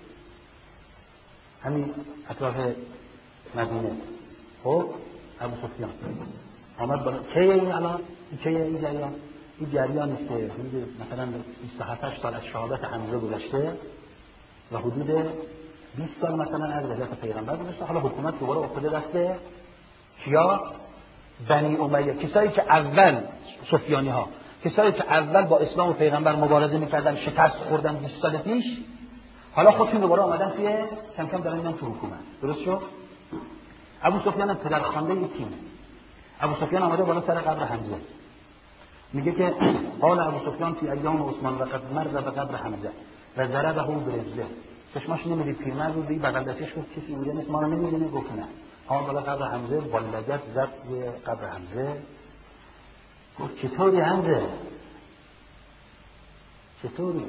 همین اطراف مدینه. خب ابو سفیان آمد بالا. کیه این الان؟ این جریان است که حدود مثلا 27 سال از شهادت حمزه گذشته و حدود 20 سال مثلا از وفات پیغمبر گذشته. حالا حکومت دوباره افتاده دست کیا؟ بنی امیه، کسایی که اول سفیانی ها، کسایی که اول با اسلام و پیغمبر مبارزه میکردن، شکست خوردن 20 سال پیش، حالا خودشون دوباره آمدن توی کم کم دارن میان تو حکومت. درست شد؟ ابو سفیان پدرخوانده این تیمه. ابو سفیان آمده بالا سر قبر حمزه، میگه که قال ابو سفیان فی ایام عثمان و قد مر به قبر حمزه و ضربه برجله. چشماش نمیدید، پیرمرد بود، بغل دستش گفت کسی اونجا نیست، ما رو نمیبینه. گفت نه. آمد بالا قبر حمزه، با لگد زد به قبر حمزه، گفت چطوری حمزه؟ چطوری؟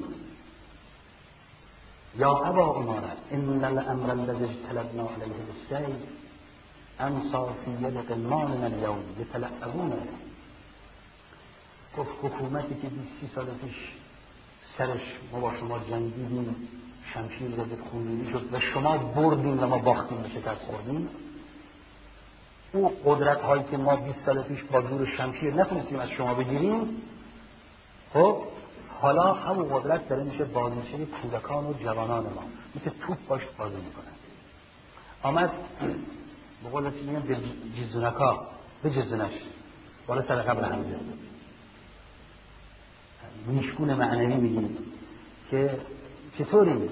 یا ابا عمارة ان الامر الذي اجتلبنا عليه السيف امسى في يد غلماننا اليوم يتلعبون. گفت حکومتی که 20 سال پیش سرش ما با شما جنگیدیم، شمشیر زدید، خونریزی شد و شما بردیم و ما باختیم و شکست خوردیم، او قدرت هایی که ما 20 سال پیش با زور شمشیر نتونستیم از شما بگیریم، خب حالا همون قدرت داره میشه بازنشین کودکان و جوانان ما، مثل توپ باش بازی میکنن. آمد به قول میگن به جیزونکا، به جزنش بالا سر قبر حمزه، میشکون معنوی میگیم که چطوری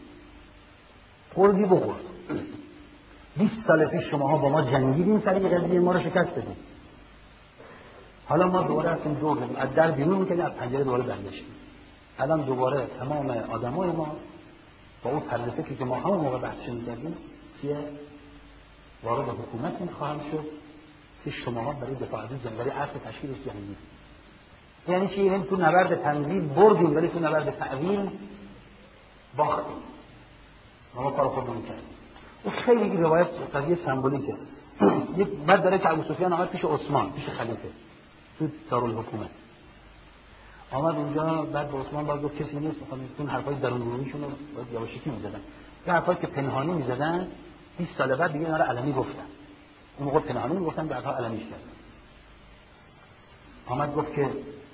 خوردی بخور، 20 سال پیش شماها با ما جنگیدین، سر این قضیه ما رو شکست دادین، حالا ما دوباره رفتیم دور زدیم، از در بیرون میکنیم، از پنجره دوباره برگشتیم، الان دوباره تمام آدمای ما با اون طرز فکری که ما همون موقع بحثش می‌کردیم که وارد حکومت می‌خواهم شد که شماها برای دفاع از جنگ، برای عصر تشکیلش جنگید. یعنی چی؟ یعنی تو نبرد تنظیم بردیم ولی تو نبرد تعویل باختیم، ما کار خودمون می‌کردیم. این خیلی روایت قضیه سمبولیکه. یک بعد داره که ابو سفیان آمد پیش عثمان، پیش خلیفه تو دارالحکومت آمد اونجا، بعد به عثمان باز گفت کسی نیست، میخوام اون حرفای درون گروهیشون رو یواشکی میزدن، یه حرفایی که پنهانی میزدن 20 سال بعد دیگه اینا رو علنی گفتن، اون موقع پنهانی میگفتن بعدها علنیش کردن. آمد گفت که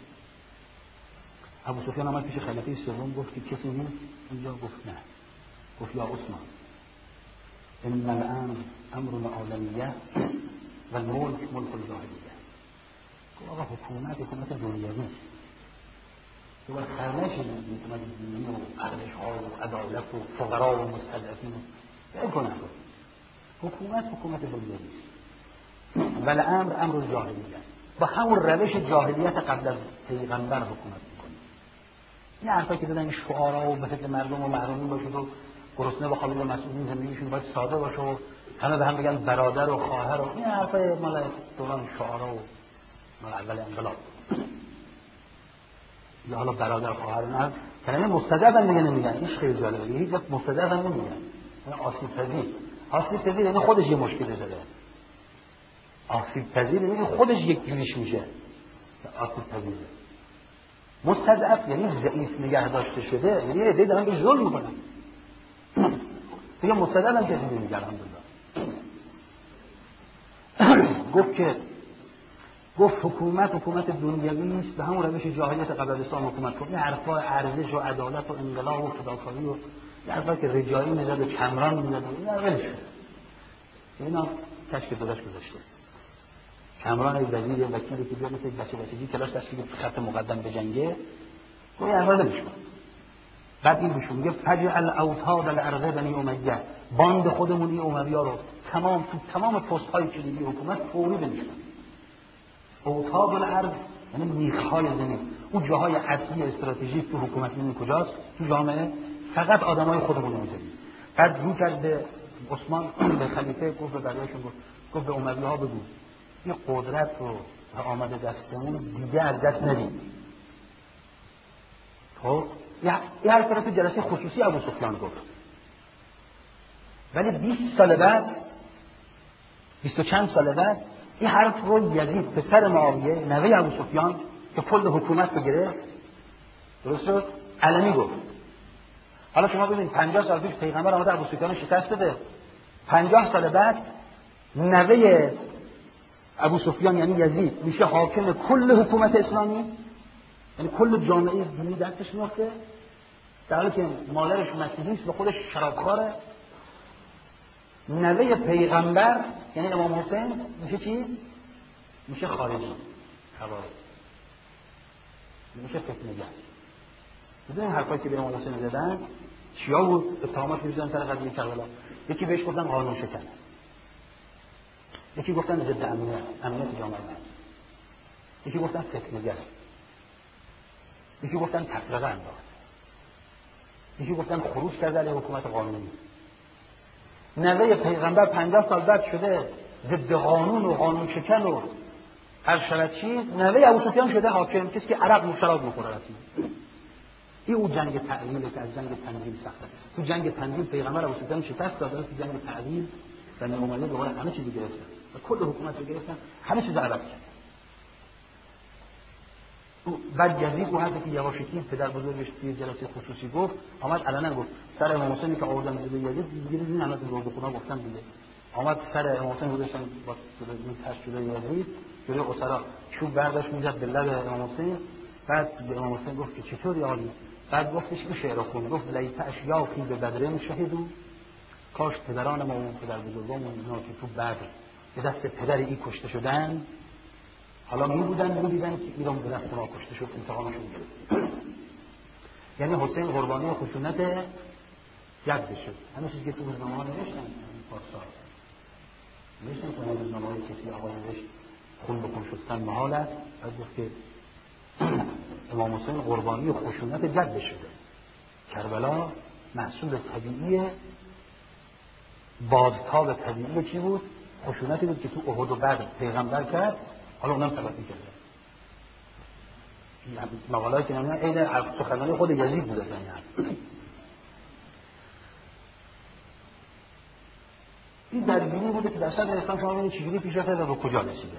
ابو سفیان آمد پیش خلیفه سوم، گفت که کسی نیست اونجا، گفت نه. گفت یا عثمان ان الامر امر عالمیه و الملک ملک الجاهلیه. گفت آقا حکومت دنیوی است، که باید خرمش حکومت دینی و ارزش‌ها و عدالت و فقرا و مستضعفین رو کنن. حکومت دنیوی است. ولی امر جاهلیت. با همون روش جاهلیت قبل از پیغمبر حکومت میکنه. این حرفایی که دادن این شعارا و به فکر مردم و محرومین باشید و گرسنه بخوابید و مسئولین زندگیشون باید ساده باشه و همه به هم بگن برادر و خواهر و این حرفای مال دوران شعارا و مال اول انقلاب. یا حالا برادر خواهر نه کلمه مستضعف هم دیگه نمیگن. این خیلی جالبه. هیچ وقت مستضعف هم نمیگن. یعنی آسیب پذیر یعنی خودش یه مشکلی داره. آسیب پذیر یعنی خودش یک جوریش میشه. آسیب پذیره. مستضعف یعنی ضعیف نگه داشته شده، یعنی یه عده دارن به ظلم میکنن. دیگه مستضعف هم کسی نمیگه الحمدلله. گفت حکومت دنیوی است، به همون روش جاهلیت قبل از اسلام حکومت کنه. این حرفا ارزش و عدالت و انقلاب و فداکاری و حرفا که رجایی میزد و کمران میزد این اولش اینا کشک داداش گذاشته. کمران وزیر وکیلی که بیاد مثل بچگی کلاس داشت که خط مقدم به جنگه این اول نمیشه. بعد این بهشون میگه فجعل اوتاد الارض بنی امیه، باند خودمونی امیه رو تمام پست‌های کلیدی حکومت فوری بنشون. اوتاد الارض یعنی میخ‌های زمین، اون جاهای اصلی استراتژیک تو حکومت این کجاست؟ تو جامعه فقط آدمای خودمون رو می‌ذاریم. بعد رو کرد به عثمان به خلیفه گفت به بقیه‌شون گفت به امیه‌ها بگو این قدرت رو آمده دستمون دیگه از دست ندیم. خب یه حرف رو تو جلسه خصوصی ابو سفیان گفت. ولی 20 سال بعد 20 و چند سال بعد این حرف رو یزید پسر معاویه نوه ابو سفیان که کل حکومت رو گرفت درست علنی گفت. حالا شما ببینید 50 سال پیش پیغمبر آمده ابو سفیان شکست بده، 50 سال بعد نوه ابو سفیان یعنی یزید میشه حاکم کل حکومت اسلامی، یعنی کل جامعه دینی دستش میفته، در حالی که مادرش مسیحی است و خودش شرابخواره. نوه پیغمبر یعنی امام حسین میشه چی؟ میشه خارجی، خوارج، میشه فتنه‌گر. میدونین حرفایی که به امام حسین زدن چیا بود؟ اتهامات می‌زدن سر قضیه کربلا. یکی بهش گفتن قانون شکن، یکی گفتن ضد امنیت جامعه، یکی گفتن فتنه‌گر، یکی گفتن تفرقه انداخت، یکی گفتن خروج کرده علیه حکومت قانونی. نوه پیغمبر 50 سال بعد شده ضد قانون و قانون شکن و هر شرط چیز. نوه ابو سفیان شده حاکم، کسی که عرق و شراب می‌خوره رسمی. این اون جنگ تعویل که از جنگ تنویل سخته. تو جنگ تنویل پیغمبر ابو سفیان شکست داد، تو جنگ تعویل بنی امیه دوباره همه چیزی گرفتن و کل حکومت رو گرفتن، همه چیز عوض کرد. بعد یزید اون حرفی که یواشکی پدر بزرگش توی جلسه خصوصی گفت، آمد علنا گفت سر امام حسینی که آوردن به یزید دیگه این همه رو بخونا گفتن دیگه. آمد سر امام حسین گذاشتن با این تشکیل یزید جلوی اسرا چوب برداشت میزد به لب امام حسین. بعد به امام حسین گفت که چطوری عالی؟ بعد گفتش این شعر خون، گفت لیت اشیاخی به بدر شهیدو، کاش پدران ما و پدر بزرگامون اینا که تو بدر به دست پدر این کشته شدن، حالا می‌دیدن که ایران به دست ما کشته شد، انتقامشون گرفت. یعنی حسین قربانی خشونت جدش شد. همه چیزی که تو روزنامه‌ها نوشتن پارسال نوشتن که روزنامه‌های کسی آقایش خون به خون شستن محال است. بعد گفت که امام حسین قربانی خشونت جدش شده. کربلا محصول طبیعی بازتاب طبیعی چی بود؟ خشونتی بود که تو احد و بدر پیغمبر کرد، حالا اونم تلافی کرده. مقاله‌ای که نمیدونم عین سخنرانی خود یزید بوده یعنی. این درگیری بوده که در صدر اسلام شما ببینید چجوری پیش رفته و به کجا رسیده.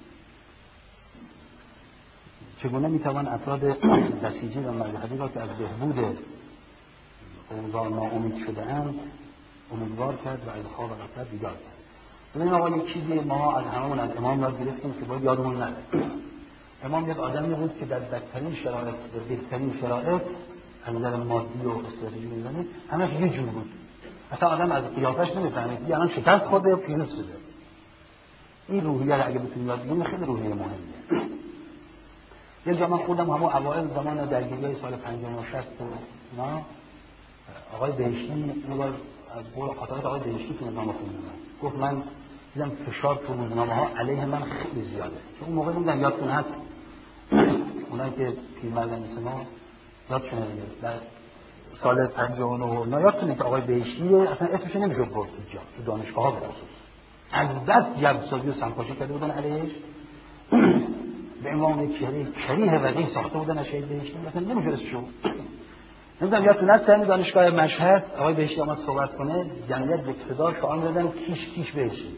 چگونه میتوان افراد بسیجی و مذهبی را که از بهبود اوضاع ناامید شده اند امیدوار کرد و از خواب غفلت بیدار کرد. ببینید آقا یک چیزی ما از هممون از امام یاد گرفتیم که باید یادمون نره. امام یک آدمی بود که در بدترین شرایط و بهترین شرایط از نظر مادی و استراتژی می‌زنه همش یه جور بود. اصلا آدم از قیافش نمی‌فهمه که الان شکست خورده یا پیروز شده. این روحیه رو اگه بتونید یاد بگیرید خیلی روحیه مهمه. یه جا من خوندم همون اوایل زمان درگیری سال 50 و 60 اینا، آقای بهشتی یه بار از قول خاطرات آقای بهشتی تو روزنامه خوندم، گفت من دیدم فشار تو روزنامه‌ها علیه من خیلی زیاده. چون اون موقع میگم یادتون هست اونایی که پیرمردن مثل ما یادشونه دیگه، در سال 59 نه یادتونه که آقای بهشتی اصلا اسمش نمیشد برد اینجا تو دانشگاه‌ها به خصوص از بس جوسازی و سمپاشی کرده بودن علیهش به عنوان یک چهره کریه وقیح ساخته بودن از شهید بهشتی، مثلا نمیشد اسمشو. نمیدونم یادتون هست در دانشگاه مشهد آقای بهشتی آمد صحبت کنه، جمعیت یک صدا شعار می‌دادن کیش کیش بهشتی.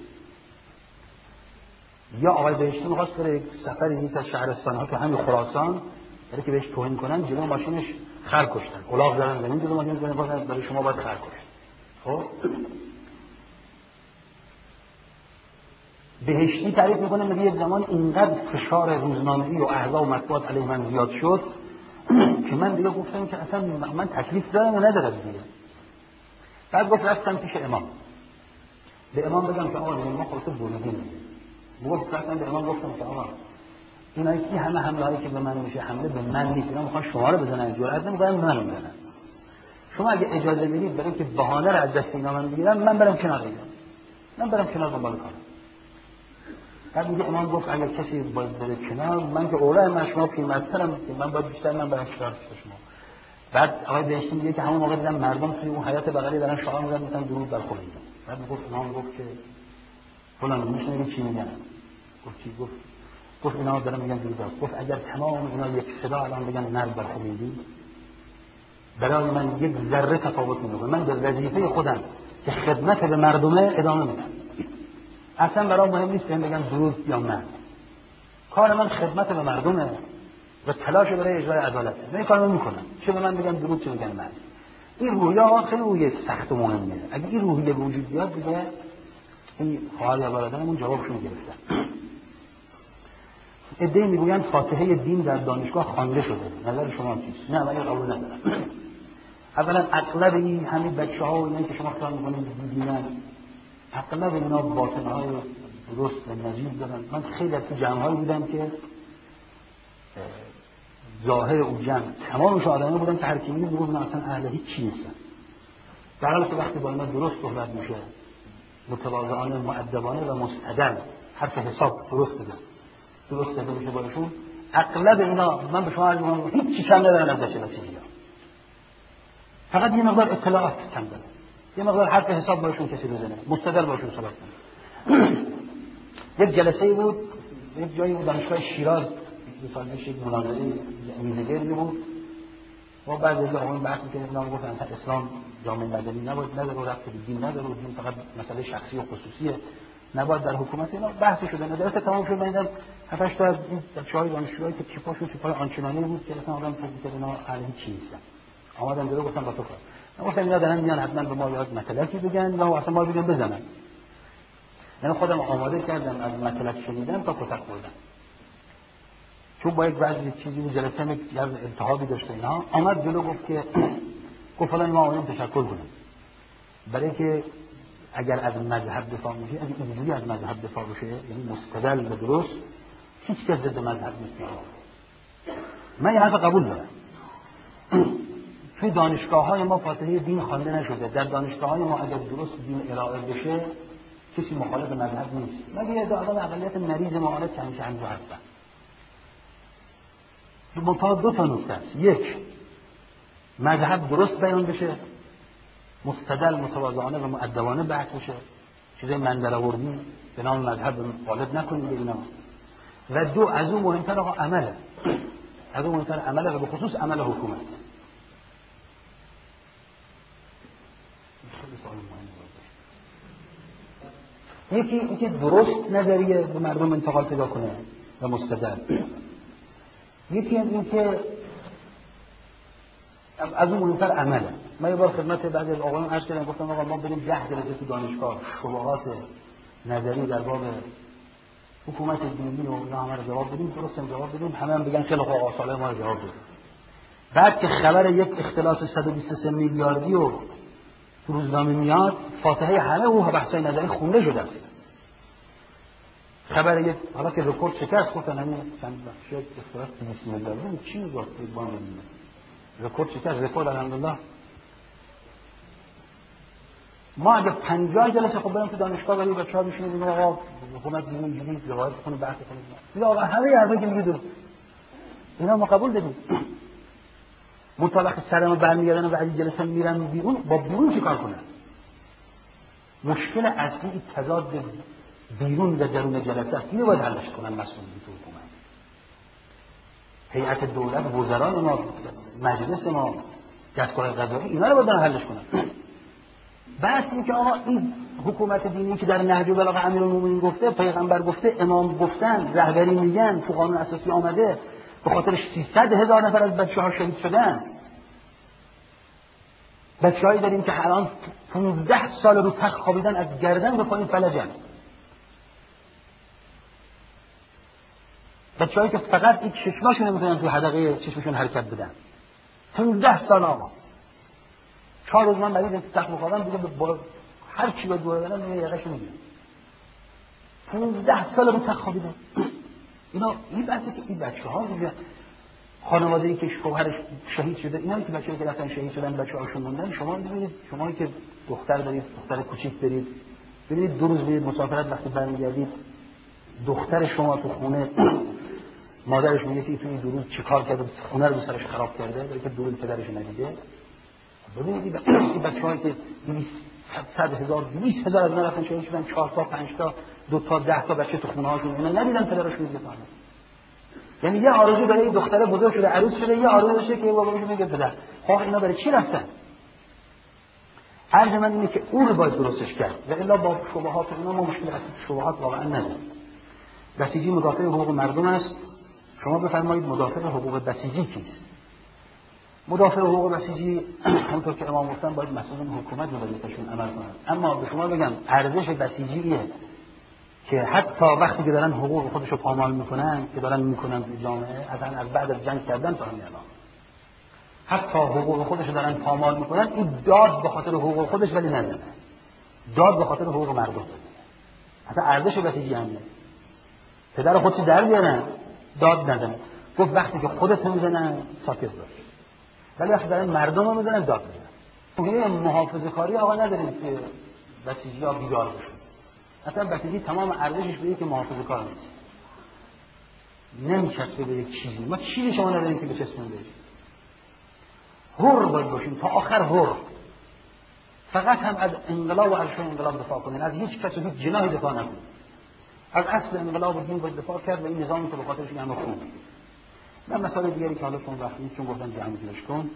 یا آقای بهشتی می‌خواست بره یک سفری تا شهرستان‌ها تو همین خراسان، برای که بهش توهین کنن جلوی ماشینش خر کشتن، الاغ زدن زمین جلوی ماشینش گفتن برای شما باید خر کشت. خب بهشتی تعریف میکنه میگه یک زمان اینقدر فشار روزنامه‌ای و احزاب و مطبوعات علیه من زیاد شد که من دیگه گفتم که اصلا من تکلیف دارم یا ندارم دیگه. بعد گفت رفتم پیش امام، به امام بگم که آقا ما خودت بریدیم. گفت رفتم به امام گفتم که آقا اینایی که همه حمله‌هایی که به من میشه حمله به من نیست، اینا میخوان شما رو بزنن، جرأت نمی‌کنن منو بزنن. شما اگه اجازه بدید برای که بهانه رو از دست اینا من بگیرم، من برم کنار بگیرم، من برم کنار دنبال کارم. بعد میگه امام گفت اگر کسی باید بره کنار، من که اوله من شما پیرمردترم که من باید بیشتر من برم کنار شما. بعد آقای بهشتی میگه که همون موقع دیدم مردم توی اون حیاط بغلی دارن شعار می‌زنن مثلا درود بر خدا. بعد میگفت امام گفت که فلان میشنوی چی میگن؟ گفت چی؟ گفت اینا دارن میگن درود بر. گفت اگر تمام اینا یک صدا الان بگن نرد بر خمینی، برای من یک ذره تفاوت نمی‌کنه. من به وظیفه خودم که خدمت به مردمه ادامه میدم. اصلا برام مهم نیست بهم بگن درود یا من. کار من خدمت به مردمه و تلاش برای اجرای عدالته. من این کارو میکنم. چه به من بگن درود چه بگن من. این روحیه خیلی روحیه سخت و مهمه. اگه این روحیه به وجود بیاد دیگه این خواهر یا برادرمون جوابشون گرفتن. عده‌ای میگویند فاتحه دین در دانشگاه خوانده شده. نظر شما چیست؟ نه من قبول ندارم. اولا اغلب این همین بچه‌ها و اینایی که شما خیال می‌کنید دیدن اغلب اینا باطن‌های درست و نجیب دارن. من خیلی از تو جمع‌هایی بودم که ظاهر اون جمع تمامش آدمایی بودن که هر کی می‌دید میگفت من اصلا اهل هیچ چیزی نیستم. در حالی که وقتی با اینا درست صحبت میشه، متواضعانه، مؤدبانه و مستدل، حرف حساب درست بزن، درست داده میشه باشون، اغلب اینا من به شما عرض می‌کنم هیچ چیز کم ندارن از بچه بسیجی‌ها. فقط یه مقدار اطلاعات کم دارن. یه مقدار حرف حساب باشون کسی بزنه، مستدل باشون صحبت کنه. یک جلسه بود، یک جایی بود دانشگاه شیراز، یک سال پیش یک مناظره میزگردی بود. و بعضی از آقایون بحث می‌کردن اینا گفتن اسلام جامعه مدنی نباید، نداره ربط به دین نداره، دین فقط مسئله شخصی و خصوصیه، نباید در حکومت. اینا بحث شده. جلسه تمام شد. من دیدم 7 تا از این بچه‌های دانشجویی که چیپاشون چیپای آنچنانی بود که اصلا آدم فکر می‌کرد اینا اهل چیزی نیستن. اومدن جلو گفتم با تو کار. گفتم اینا دارن میان حتما به ما یاد مطلبی بگن یا اصلا ما بگن بزنن. من خودم آماده کردم از مطلب شنیدن تا کتک خوردن. چون با یک بعضی چیزی بود جلسه یک التهابی داشته اینا، آمد جلو گفت که گفت فلان ما اومدیم تشکر کنیم. برای که اگر از مذهب دفاع میشه، اگه اینجوری از مذهب دفاع بشه، یعنی مستدل و درست، هیچ کس ضد مذهب نیست. من یه حرف قبول دارم. توی دانشگاه‌های ما فاتحه دین خوانده نشده. در دانشگاه‌های ما اگر درست دین ارائه بشه، کسی مخالف مذهب نیست. مگه یه آدم اقلیت مریض معارض که همیشه همینجا هستن. دو تا نکته است. یک، مذهب درست بیان بشه، مستدل، متواضعانه و مؤدبانه بحث بشه، چیزای من درآوردی به نام مذهب غالب نکنید به اینا. و دو، از اون مهمتر آقا عمله. از اون مهمتر عمله و به خصوص عمل حکومت. یکی اینکه درست نظریه به مردم انتقال پیدا کنه و مستدل. یکی اینکه از اون مهمتر عمله. من یه بار خدمت بعضی از آقایان عرض کردم، گفتم آقا ما بریم 10 جلسه تو دانشگاه شبهات نظری در باب حکومت دینی و اینا همه رو جواب بدیم، درست جواب بدیم، همه هم بگن خیلی خوب آقا صالح ما رو جواب بدیم. بعد که خبر یک اختلاس 123 میلیاردی و روزنامه میاد، فاتحه همه اون بحث‌های نظری خونده شده است. خبر حالا که رکورد شکست گفتن همین چند شاید اختراع 200 میلیارد بود چی میگفت با من رکورد شکست رکورد الحمدلله. ما اگه 50 جلسه خب بریم تو دانشگاه ولی بچه‌ها میشینیم میگن آقا حکومت اینجوری روایت کنه بحث کنه میگه آقا همه حرفا که میگه درست اینا ما قبول دادیم. مطابق سرمو برمیگردن و بعد جلسه میرن بیرون با بیرون چیکار کنن؟ مشکل اصلی تضاد بیرون و درون جلسه است. اینو باید حلش کنن مسئولین تو حکومت. هیئت دولت، وزران ما، مجلس ما، دستگاه قضایی اینا رو باید حلش کنن. بس این که آقا این حکومت دینی که در نهج البلاغه امیرالمومنین گفته، پیغمبر گفته، امام گفتن، رهبری میگن، تو قانون اساسی آمده، به خاطرش 300,000 نفر از بچه‌ها شهید شدن. بچه‌هایی داریم که الان 15 سال رو تخت خوابیدن از گردن به پایین فلجن. بچه‌هایی که فقط این چشماشون نمیتونن تو حدقه چشمشون حرکت بدن. 15 سال آقا. 4 روز من مریضم تو تخت خوابم دیگه با هر چی به دور بدن میگه یقهشون میگیره. 15 سال رو تخت خوابیدن. اینا این بحثه که این بچه‌ها دیگه خانواده‌ای که شوهرش شهید شده، اینا که بچه‌ای که رفتن شهید شدن بچه‌هاشون موندن، شما ببینید شمایی که دختر دارید، دختر کوچیک دارید، ببینید 2 روز برید مسافرت وقتی برمیگردید دختر شما تو خونه مادرش میگه که تو این 2 روز چیکار کرده، خونه رو سرش خراب کرده، داره که 2 روز پدرش ندیده. ببینید این بچه‌هایی که 100,000 200,000 از رفتن شهید شدن، 4 تا 5 تا 2 تا 10 تا بچه تو خونه‌هاشون اینا ندیدن پدرشون میگه. یعنی یه آرزو برای این دختره بزرگ شده، عروس شده، یه آرزو داشته که بابا میگه پدر خب اینا برای چی رفتن؟ عرض من اینه که اون رو باید درستش کرد و الا با شبهات اینا ما مشکل اصلی شبهات واقعا نداریم. بسیجی مدافع حقوق مردم است. شما بفرمایید مدافع حقوق بسیجی کیست؟ مدافع حقوق بسیجی همونطور که امام گفتن باید مسئولین حکومت وظیفه‌شون عمل کنند. اما به شما بگم ارزش بسیجیه که حتی وقتی که دارن حقوق خودشو پامال میکنن که دارن میکنن تو جامعه از بعد از جنگ کردن تا همین الان حتی حقوق خودشو دارن پامال میکنن، این داد به خاطر حقوق خودش ولی نزنه، داد به خاطر حقوق مردم. حتی ارزش بسیجی همینه. پدر خودش در بیارن داد نزنه. گفت وقتی که خودت میزنن ساکت باش، ولی وقتی دارن مردم رو میزنن داد بزنن. این محافظه کاری آقا نداریم که بسیجی‌ها بیدار بشن. اصلا بسیجی تمام ارزشش به این که محافظه کار نیست، نمیچسبه به یک چیزی. ما چیزی شما نداریم که بچسبیم بهش. حر باید باشیم تا آخر حر. فقط هم از انقلاب و ارشد انقلاب دفاع کنین، از هیچ کس و هیچ جناحی دفاع نکنین. از اصل انقلاب و دین باید دفاع کرد و این نظامی که به خاطرش همه خوب. من مسئله دیگری که حالا چون وقتی چون گفتم جمعش کن،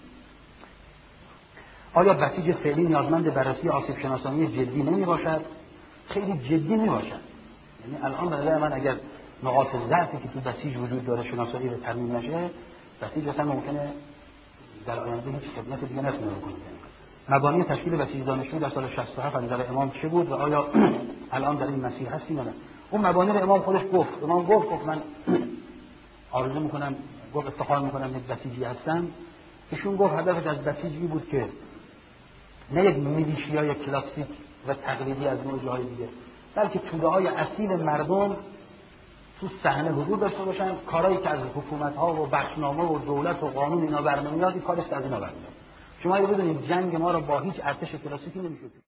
آیا بسیج فعلی نیازمند بررسی آسیب شناسانی جدی نمی باشد؟ خیلی جدی می باشد. یعنی الان به نظر من اگر نقاط ضعفی که تو بسیج وجود داره شناسایی به ترمیم نشه، بسیج اصلا ممکنه در آینده هیچ خدمت دیگه نتونه بکنه. مبانی تشکیل بسیج دانشجو در سال 67 از نظر امام چه بود و آیا الان در این مسیر هستیم یا نه؟ اون مبانی رو امام خودش گفت. امام گفت من آرزو میکنم، گفت افتخار میکنم یک بسیجی هستم. ایشون گفت هدفش از بسیجی بود که نه یک میلیشیای کلاسیک و تقلیدی از نوع جاهای دیگه، بلکه توده‌های اصیل مردم تو صحنه حضور داشته باشن. کارهایی که از حکومت‌ها و بخشنامه و دولت و قانون اینا برنمیاد، کارش از اینا برمیاد. شما بدونید جنگ ما رو با هیچ ارتش کلاسیکی نمیشه